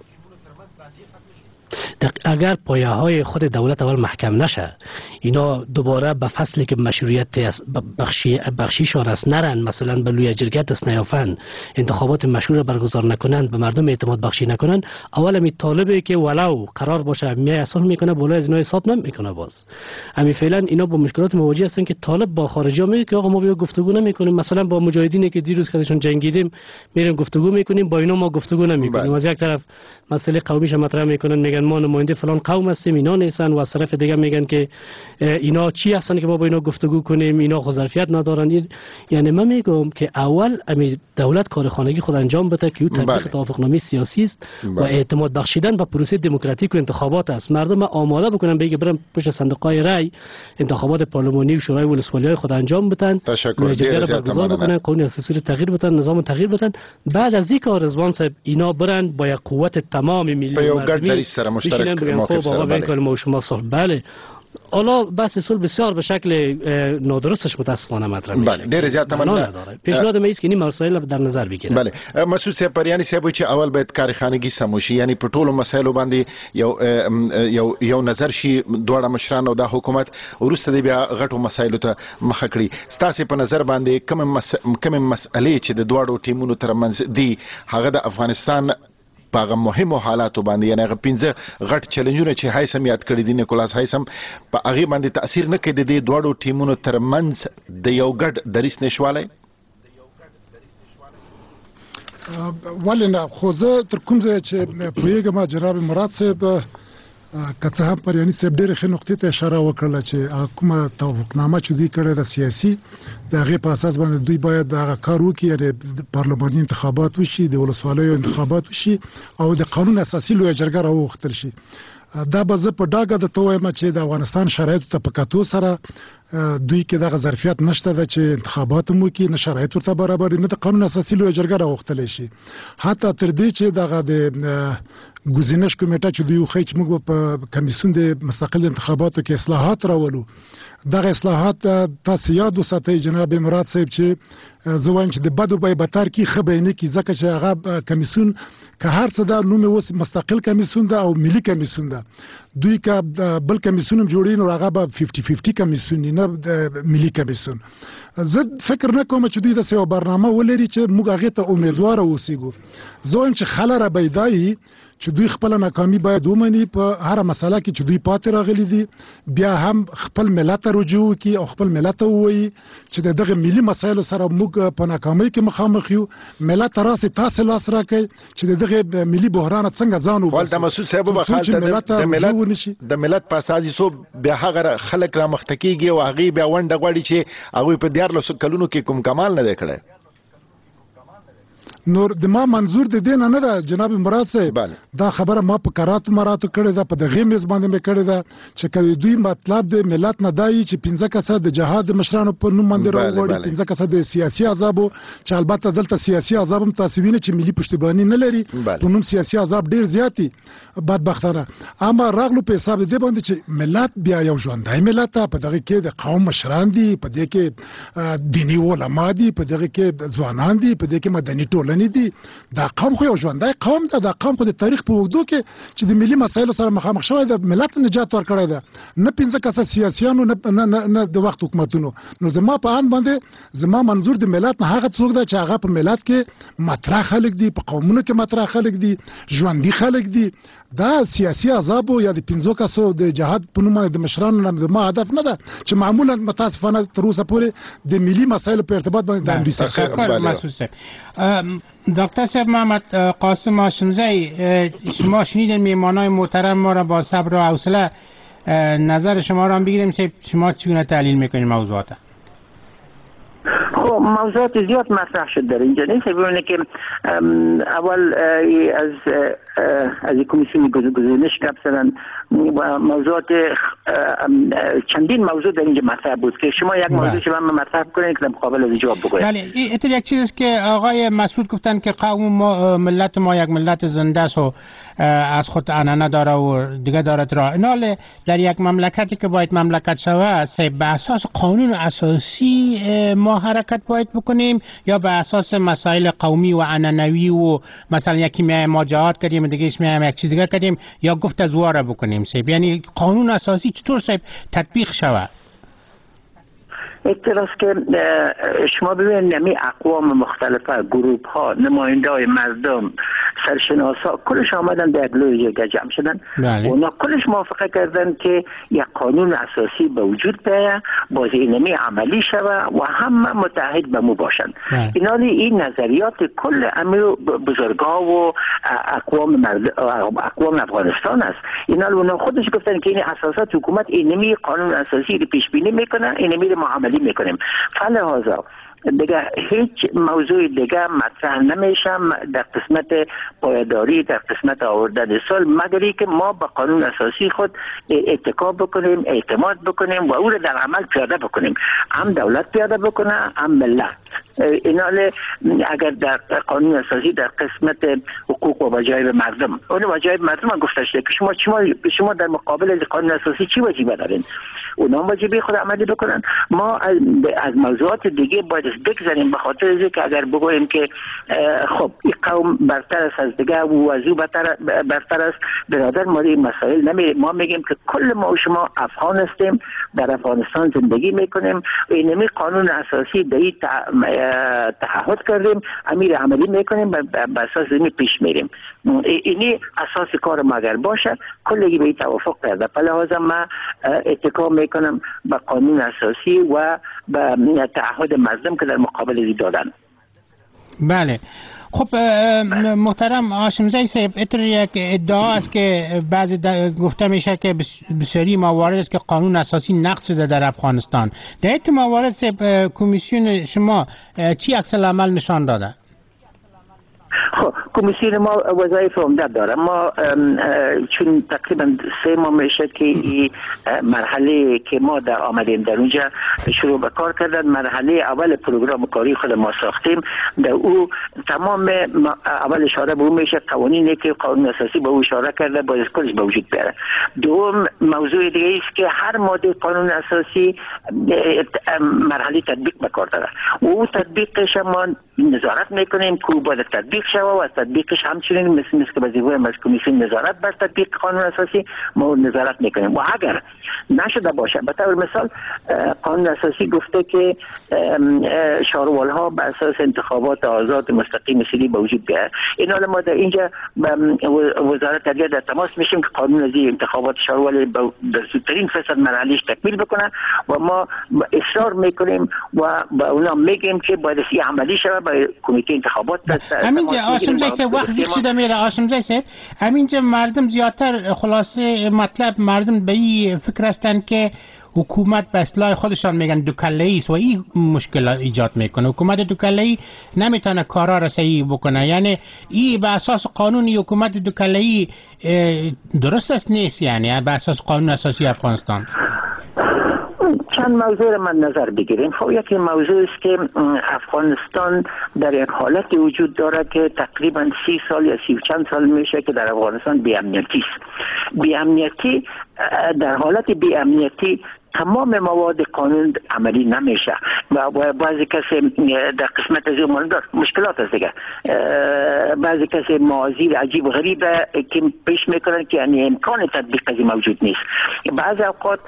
اگر پایه های خود دولت اول محکم نشه اینا دوباره به فصلی که مشروعیت بخشی بخشیشان است نرن مثلا به لوی جرگه دست نیافن انتخابات مشروع برگزار نکنند به مردم اعتماد بخشی نکنند اول می طالبه که ولو قرار باشه می اصلاح میکنه بالا از اینا حساب نمیکنه باز همین فعلا اینا با مشکلات مواجه هستن که طالب با خارجی ها میگه که آقا ما بیا گفتگو نمیکنیم مثلا با مجاهدینی که دیروز که ازشون جنگیدیم میریم گفتگو میکنیم با اینا ما گفتگو نمیکنیم از یک طرف مسئله قومیش مطرح میکنن میگن ما نماینده فلان قوم هستیم اینا نیستن و از طرف دیگه میگن که اینا چی هستن که ما با اینا گفتگو کنیم اینا خود ظرفیت ندارن یعنی من میگم که اول امی دولت کارخانگی خود انجام بده که تطبیق توافقنامه سیاسی است و اعتماد بخشیدن به پروسه دموکراتیک و انتخابات است مردم آماده بکنن بگه برن پشت صندوق‌های رای انتخابات پارلمانی و شورای ولسوالی‌های خود انجام بدن مجلس برگزار بکنن قانون اساسی رو تغییر بدن نظام تغییر بدن بعد از این کار رضوان صاحب اینا برن با یک قوت تمام ملی مردمی سره مشترک موقف سره بله ما شما صلح بله حالا بحث صلح بسیار به شکل نادرستش متاسفانه مطرح میشه بله ډیر زیات تمنا پیشنهاد مې است که این مسائل در نظر بگیرن بله مسعود صاحب پریانی صاحب چې اول باید کارخانگی سموشي یعنی په ټولو مسایلو باندې یو یو یو نظر شي دوړه مشران او د حکومت ورسته بیا غټو مسایلو ته مخه کړي ستاسو په نظر باندې کوم کوم مسئلې چې د دوړو ټیمونو ترمنځ دي هغه د افغانستان پاغه مهمو حالاتو باندې یعنی هغه پنځه غټ چیلنجونه چې هایسم یاد کړی دي نیکولاس هایسم په هغه باندې تاثیر نه کوي د دوړو ټیمونو ترمنځ د یو ګډ دریس نشواله ولنه خو زه تر کوم ځای چې پوهیږم جناب مراد صاحب کڅه هم پریانی صاحب ډېر ښه نقطې ته اشاره وکړه چې کومه توافقنامه چې دوی کړې ده سیاسي د هغې په اساس باندې دوی باید هغه کار وکړي یعنې پارلماني انتخابات وشي د ولسوالیو انتخابات وشي او د قانون اساسي لویه جرګه راوغوښتل شي دا به زه په ډاګه درته وایم چې د افغانستان شرایطو ته په کتو سره دوی کې دغه ظرفیت نشته ده چې انتخابات مو کې نه شرایط ورته برابر دي نه د قانون اساسي لویه جرګه راوغوښتلی شي حتی تر دې چې دغه د ګزینش کمیټه چې دوی وښیي چې موږ په کمیسیون د مستقل انتخاباتو کې اصلاحات راولو دغه اصلاحات تاسو یاد وساتئ جناب مراد صاحب چې زه وایم چې د بدو به بدتر کې ښه به نه کي ځکه چې هغه کمیسیون که هر څه دا نوم اوس مستقل کمیسیون ده او ملي کمیسیون ده دوی که بل کمیسیون هم جوړي نو هغه به پنځه پنځه کمیسیون نه ملي کمیسیون زه فکر نه کوم چې دوی د سیو برنامه ولري چې موږ هغه ته امیدوار اوسېګو زه وایم چې خلک را بيدای چې دوی خپل ناکامي باید ومني په هر مسله کې چې دوی پاتې راغلي دي بیا هم خپل ملت رجوع کوي او خپل ملت وایي چې دغه ملي مسایلو سره موږ په ناکامۍ کې مخامخ یو ملت راسي تاسو لاس راکړي چې دغه ملي بحران څنګه ځان وباسي ولته مسعود صاحب په حال د ملت د ملت په اساس سو بیا هغه خلک را مختکیږي او هغه بیا ونده غواړي چې هغه په دیار لسو کلونو کې کوم کمال نه کړي نور د ما منظور د دین نه ده جناب مراد صاحب دا خبره ما په قرات مراتو کړی ده په دغه میز باندې مې کړی ده چې کله دوی مطلب د ملت نه دی چې پنځه کسه د جهاد مشرانو په نوم باندې راوړي پنځه کسه د سیاسي عذابو چې البته دلته سیاسي عذاب هم تاسو وینئ چې ملي پښتیبانی نه لري په نوم سیاسي عذاب ډیر زیاتی بدبختانه اما راغلو په حساب دې باندې چې ملت بیا یو ژوندای ملت په دغه کې د قوم مشران دي په دې کې دینی علما دي په دغه کې ځوانان دي په دې کې مدني ټولنه دي دا قوم خو یو ژوندای قوم ده دا قوم خو د تاریخ په وګړو کې چې د ملي مسایلو سره مخامخ شوی د ملت نجات ورکړی ده نه پنځه کسه سیاسيانو نه نه د وخت حکومتونو نو زما په ان باندې زما منظور د ملت نه هغه څوک ده چې هغه په ملت کې مطرح خلک دي په قومونو کې مطرح خلک دي ژوندۍ خلک دي دا سیاسي عذاب یا د پنځو کسو د جهاد په نوم د مشرانو نه ما هدف نه ده چې معمولا متاسفانه تر اوسه پورې د ملي مسایلو په ارتباط باندې د امریکا تشکر مسعود صاحب دکتر صاحب محمد قاسم هاشمزی شما شنیدین میهمانای محترم ما را با صبر و حوصله نظر شما را هم بگیریم شما چگونه تحلیل میکنید موضوعات؟ خب خب موضوعات زیاد مطرح شد در اینجا. نیست ببینید که اول از از کمیسیون گزینش گپ زدن و موضوعات چندین موضوع در اینجا مطرح بود که شما یک موضوع شما مطرح کنید که مقابل از جواب بگوید. بله این یک چیزی که آقای مسعود گفتن که قوم ما ملت ما یک ملت زنده است و از خود عنعنه داره و دیگه دارد را اینال در یک مملکتی که باید مملکت شود به اساس قانون اساسی ما حرکت باید بکنیم یا به اساس مسائل قومی و عنعنوی و مثلا یکی میایم ما جهاد کردیم دیگه اسم میایم یک چیز دیگه کردیم یا گفت از واره بکنیم سیب، یعنی قانون اساسی چطور سیب تطبیق شود؟ اعتراض که شما ببینید نمی اقوام مختلفه، گروپ ها، نماینده های مردم، سرشناسا کلش آمدن در لوی جگه جمع شدن. بله. اونا کلش موافقه کردن که یک قانون اساسی به وجود بیاید، باز اینمی عملی شود و همه متحد به مو باشند. بله. اینالی این نظریات کل امیر بزرگا و اقوام مرد... اقوام افغانستان است. اینال اونا خودش گفتن که این اساسات حکومت اینمی قانون اساسی رو پیش بینی میکنه، اینمی رو عملی میکنیم. فلهذا دیگه هیچ موضوع دیگه مطرح نمیشه در قسمت پایداری، در قسمت آوردن سال، مگر که ما به قانون اساسی خود اتکا بکنیم، اعتماد بکنیم و او رو در عمل پیاده بکنیم. هم دولت پیاده بکنه، هم ملت. ایناله اگر در قانون اساسی در قسمت حقوق و وجایب مردم، اون وجایب مردم هم گفته شده که شما شما شما در مقابل قانون اساسی چی وجیبه دارین؟ اونا وجیبه خود عملی بکنن. ما از موضوعات دیگه باید بگذاریم، به خاطر اینکه اگر بگوییم که خب این قوم برتر است از دیگه و وضو برتر برتر است، برادر ما این مسائل نمی ما میگیم که کل ما و شما افغان هستیم، در افغانستان زندگی میکنیم، اینمی قانون اساسی دهی تعهد کردیم، امیر عملی میکنیم، به اساس اینی پیش میریم. اینی اساس کار ما اگر باشه کلگی به توافق کرده. فلهذا ما اتکا میکنم به قانون اساسی و به تعهد مردم که در مقابل ای دادن. بله. خب محترم هاشمزی صاحب، اتر یک ادعا است که بعضی گفته میشه که بسیاری موارد است که قانون اساسی نقض شده در افغانستان. در این موارد صاحب کمیسیون شما چی عکس العمل نشان داده؟ خب کمیسیون ما وظایف عمده داره. ما چون تقریبا سه ماه میشه که این مرحله که ما در آمدیم در اونجا شروع به کار کردن، مرحله اول پروگرام کاری خود ما ساختیم. در او تمام اول اشاره به اون میشه قوانینی که قانون اساسی به او اشاره کرده باید کلش به وجود بیاره. دوم موضوع دیگه است که هر ماده قانون اساسی مرحله تطبیق به کار داره و او تطبیقش ما نظارت میکنیم که باید تطبیق شود و از تطبیقش همچنین مثل مثل که وظیفه از کمیسیون نظارت بر تطبیق قانون اساسی ما نظارت میکنیم و اگر نشده باشه، به طور مثال قانون اساسی گفته که شهروال ها بر اساس انتخابات آزاد مستقیم سری به وجود بیاید. این حال ما در اینجا وزارت تربیت در تماس میشیم که قانون از انتخابات شهروال در زودترین فرصت مرحلهش تکمیل بکنه و ما اصرار میکنیم و به اونا میگیم که باید سی عملی شود با کمیته انتخابات. همینجا آشم زیسه وقت شده میره آشم زیسه همینجا مردم زیادتر خلاصه مطلب مردم به این فکر هستن که حکومت به اصطلاح خودشان میگن دوکله‌ای است و این مشکل ایجاد میکنه. حکومت دوکله‌ای نمیتونه کارا را صحیح بکنه، یعنی این به اساس قانونی حکومت دوکله‌ای درست است نیست، یعنی به اساس قانون اساسی افغانستان. چند موضوع را من نظر بگیریم. خب یکی موضوع است که افغانستان در یک حالت وجود داره که تقریبا سی سال یا سی و چند سال میشه که در افغانستان بی امنیتی است. بی امنیتی در حالت بی امنیتی تمام مواد قانون عملی نمیشه و بعضی کسی در قسمت از اون مشکلات است دیگه. بعضی کسی موازی عجیب و غریب که پیش میکنن که یعنی امکان تطبیق از موجود نیست. بعضی اوقات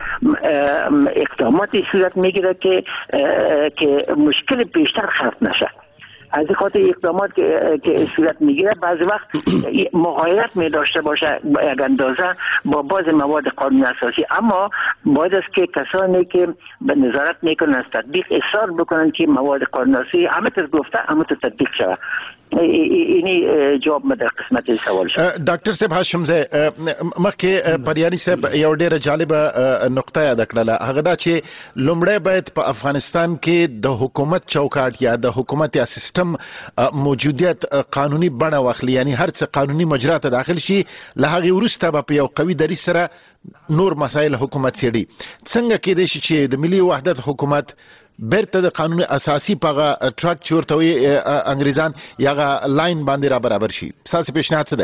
اقداماتی صورت میگیره که که مشکل بیشتر خلق نشه. از این خاطر اقدامات که که صورت میگیره بعضی وقت مغایرت می داشته باشه یک اندازه با باز مواد قانون اساسی، اما باید است که کسانی که به نظارت میکنن از تطبیق اصرار بکنن که مواد قانون اساسی همه تر گفته همه تر تطبیق شود. اینی جواب ما در قسمت سوال شد. ډاکټر صاحب هاشم زه مخکې پریانی صاحب یو ډیره جالبه نقطه یاد کړله، هغه دا چې لومړی باید په افغانستان کې د حکومت چوکاټ یا د حکومت یا سیستم موجودیت قانوني بڼه واخلي، یعنی هر څه قانوني مجرا ته داخل شي، له هغې وروسته به په یو قوي دریځ سره نور مسایل حکومت څېړي. څنګه کېدای شي چې د ملي وحدت حکومت بیرته د قانون اساسي په ټرک چې ورته وایي انګریزان یا هغه لاین باندې را برابر شي؟ ستاسې پیشنهاد څه دی؟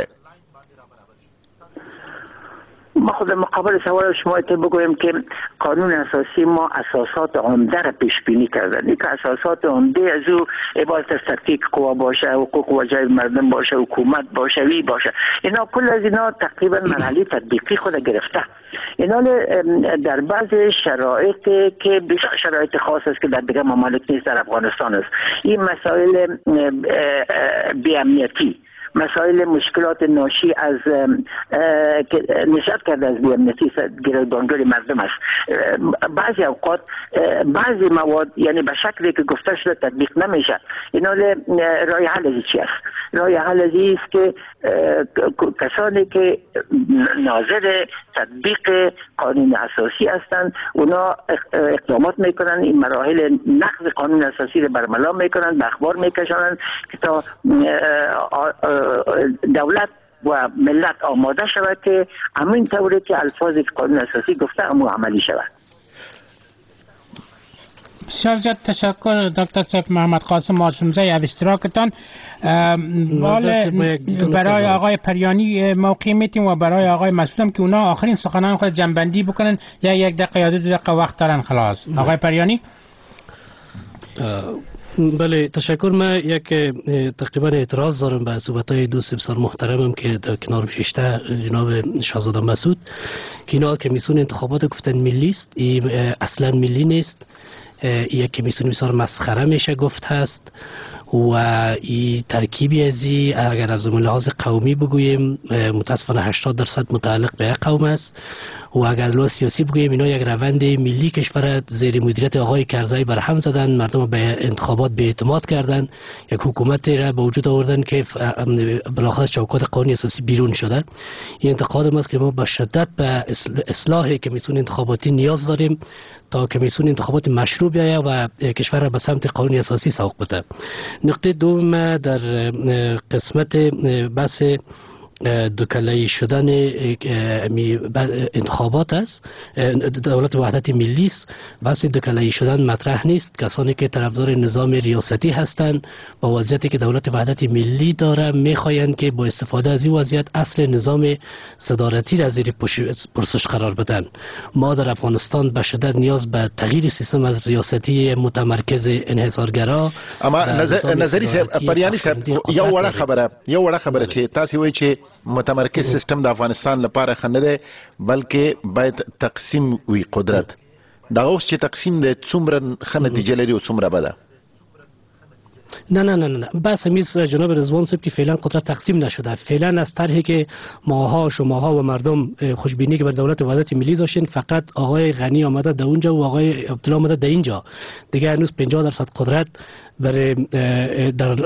ما خود مقابل سوال شما ته بگویم که قانون اساسی ما اساسات عمده را پیش بینی کردن. این که اساسات عمده از او عبارت از تفکیک قوا باشه، حقوق و وجایب مردم باشه، حکومت باشه، وی باشه، اینا کل از اینا تقریبا مرحله تطبیقی خود گرفته. اینا در بعض شرایط که شرایط خاص است که در دیگر ممالک نیست، در افغانستان است، این مسائل بی‌امنیتی، مسائل مشکلات ناشی از نشأت کرده از بی‌امنیتی گروگانگیر مردم است. بعضی اوقات بعضی مواد یعنی به شکلی که گفته شده تطبیق نمیشه. اینا راه حل چی است؟ راه حل است که کسانی که ناظر تطبیق قانون اساسی هستند اونا اقدامات میکنن، این مراحل نقض قانون اساسی رو برملا میکنن، به اخبار میکشانن که تا دولت و ملت آماده شود که همین طوری که الفاظ قانون اساسی گفته همون عملی شود. بسیار زیاد تشکر دکتر صاحب محمد قاسم هاشمزی از اشتراکتان. برای آقای پریانی موقع میتیم و برای آقای مسعودم که اونا آخرین سخنان خود جنبندی بکنن یا یک دقیقه یا دو دقیقه وقت دارن خلاص. آقای پریانی. بله تشکر. من یک تقریبا اعتراض دارم به صحبت‌های دوست بسیار محترمم که در کنار ششته جناب شاهزاده مسعود که اینا کمیسیون انتخابات گفتن ملی است، این اصلا ملی نیست، یک کمیسیون بسیار مسخره میشه گفت هست و این ترکیبی ازی اگر از لحاظ قومی بگوییم متاسفانه هشتاد درصد متعلق به یک قوم است و اگر لحاظ سیاسی بگوییم اینا یک روند ملی کشور زیر مدیریت آقای کرزی برهم زدن، مردم به انتخابات به اعتماد کردن، یک حکومت را به وجود آوردن که بالاخره چوکات قانونی اساسی بیرون شده. این انتقاد ماست که ما به شدت به اصلاح کمیسیون انتخاباتی نیاز داریم تا کمیسیون انتخابات مشروع بیاید و کشور را به سمت قانون اساسی سوق بده. نقطه دوم در قسمت بحث دوکله‌ای شدن انتخابات است، دولت وحدت ملی است. بحث دوکله‌ای شدن مطرح نیست. کسانی که طرفدار نظام ریاستی هستند با وضعیتی که دولت وحدت ملی داره میخواهند که با استفاده از این وضعیت اصل نظام صدارتی را زیر پرسش قرار بدن. ما در افغانستان به شدت نیاز به تغییر سیستم از ریاستی متمرکز انحصارگرا. اما نظری صاحب پریانی صاحب یو وړه خبره یو وړه خبره چې تاسو وایي چې متمرکز سیستم د افغانستان لپاره خنه ده بلکې باید تقسیم وي قدرت. دا اوس چې تقسیم ده څومره ښه نتیجه لري او څومره بده؟ نه نه نه نه بس میز جناب رضوان صاحب که فعلا قدرت تقسیم نشده. فعلا از طرحی که ماها شماها و مردم خوشبینی که بر دولت وحدت ملی داشتین فقط آقای غنی آمده در اونجا و آقای عبدالله آمده در اینجا، دیگه هنوز پنجاه درصد قدرت برای در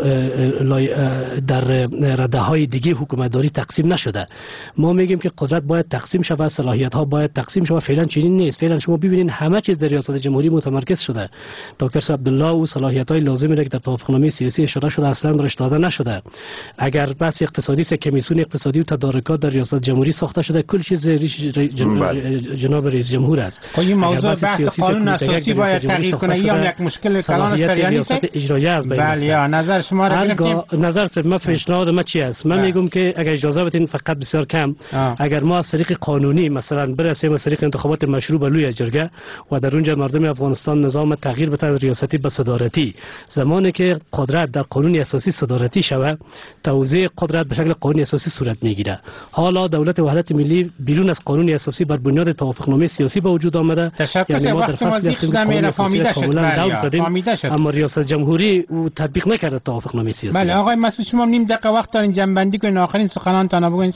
در رده های دیگه حکومتداری تقسیم نشده. ما میگیم که قدرت باید تقسیم شود، صلاحیت ها باید تقسیم شود. فعلا چنین نیست. فعلا شما ببینید همه چیز در ریاست جمهوری متمرکز شده. دکتر عبدالله و صلاحیت های لازمی را که در توافقنامه سیاسی اشاره شده اصلا برش داده نشده. اگر بحث اقتصادی است، کمیسیون اقتصادی و تدارکات در ریاست جمهوری ساخته شده، کل چیز جناب رئیس جمهور است. این موضوع بحث قانون اساسی باید تغییر کنه یا یک مشکل کلان است اجرایی است. بله یا نظر شما را بگیم. نظر صرف ما پیشنهاد ما چی است؟ من میگم که اگر اجازه بدین فقط بسیار کم آه. اگر ما از طریق قانونی مثلا برسیم از طریق انتخابات مشروع به لوی جرگه و در اونجا مردم افغانستان نظام تغییر بدن ریاستی به صدارتی، زمانی که قدرت در قانون اساسی صدارتی شود توزیع قدرت به شکل قانون اساسی صورت میگیره. حالا دولت وحدت ملی بیرون از قانون اساسی بر بنیاد توافقنامه سیاسی به وجود آمده. یعنی ما در فصل کاملا دور زدیم اما ریاست جمهوری او تطبیق نکرده توافقنامه سیاسی. بله آقای مسعود شما نیم دقیقه وقت دارین جنبندی کنین آخرین سخنانتان بگوین.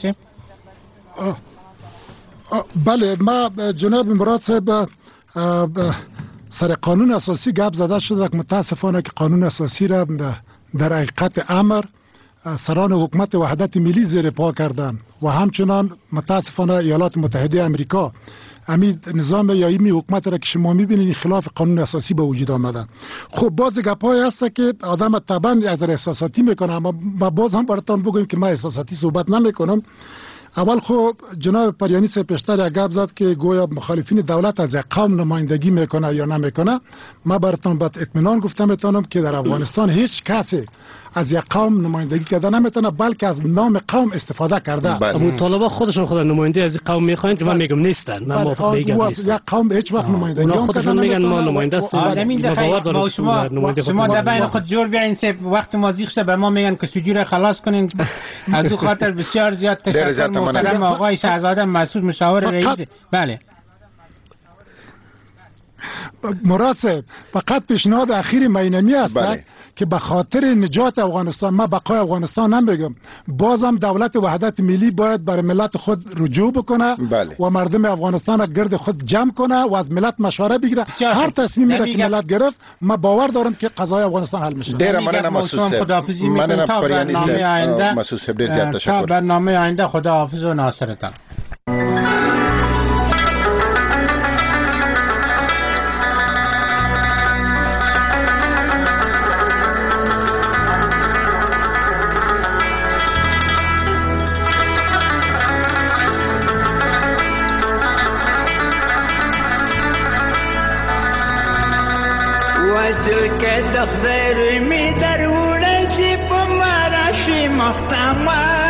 بله ما جناب مراد صاحب سر قانون اساسی گپ زده شده که متاسفانه که قانون اساسی را در حقیقت امر سران حکومت وحدت ملی زیر پا کردن و همچنان متاسفانه ایالات متحده امریکا امی نظام یا ایمی حکومت را که شما میبینید خلاف قانون اساسی به وجود آمده. خب باز گپای هست که آدم طبعا از احساساتی میکنه، اما باز هم براتون بگویم که ما احساساتی صحبت نمیکنم. اول خب جناب پریانی صاحب پیشتر یک گپ زد که گویا مخالفین دولت از یک قوم نمایندگی میکنه یا نمیکنه. ما براتون باید اطمینان گفتم میتونم که در افغانستان هیچ کسی از یک قوم نمایندگی کرده نمیتونه بلکه از نام قوم استفاده کرده. اما طالبان خودشون خود نماینده از قوم میخواین که من میگم نیستن. من موافق میگم نیستن. یک قوم هیچ وقت نمایندگی نمیکنه. خودشون میگن ما نماینده هستیم. ما شما شما در بین خود جور بیاین سه وقت ما زیخ شده به ما میگن که سجور خلاص کنین. از او خاطر بسیار زیاد تشکر محترم آقای شهزاده مسعود مشاور رئیس. بله مراد صاحب فقط پیشنهاد اخیر مینمی است بله. که به خاطر نجات افغانستان، ما بقای افغانستان نمیگم، بازم دولت وحدت ملی باید بر ملت خود رجوع بکنه بله. و مردم افغانستان را گرد خود جمع کنه و از ملت مشوره بگیره. هر تصمیمی را که ملت گرفت ما باور دارم که قضای افغانستان حل میشه. ډیر مننه مسعود صاحب. مننه پریانی صاحب. مسعود صاحب ډیر زیات تشکر. تا برنامه آینده خداحافظ و ناصرتان. که د خیر می درونه چې په مراشي مختمه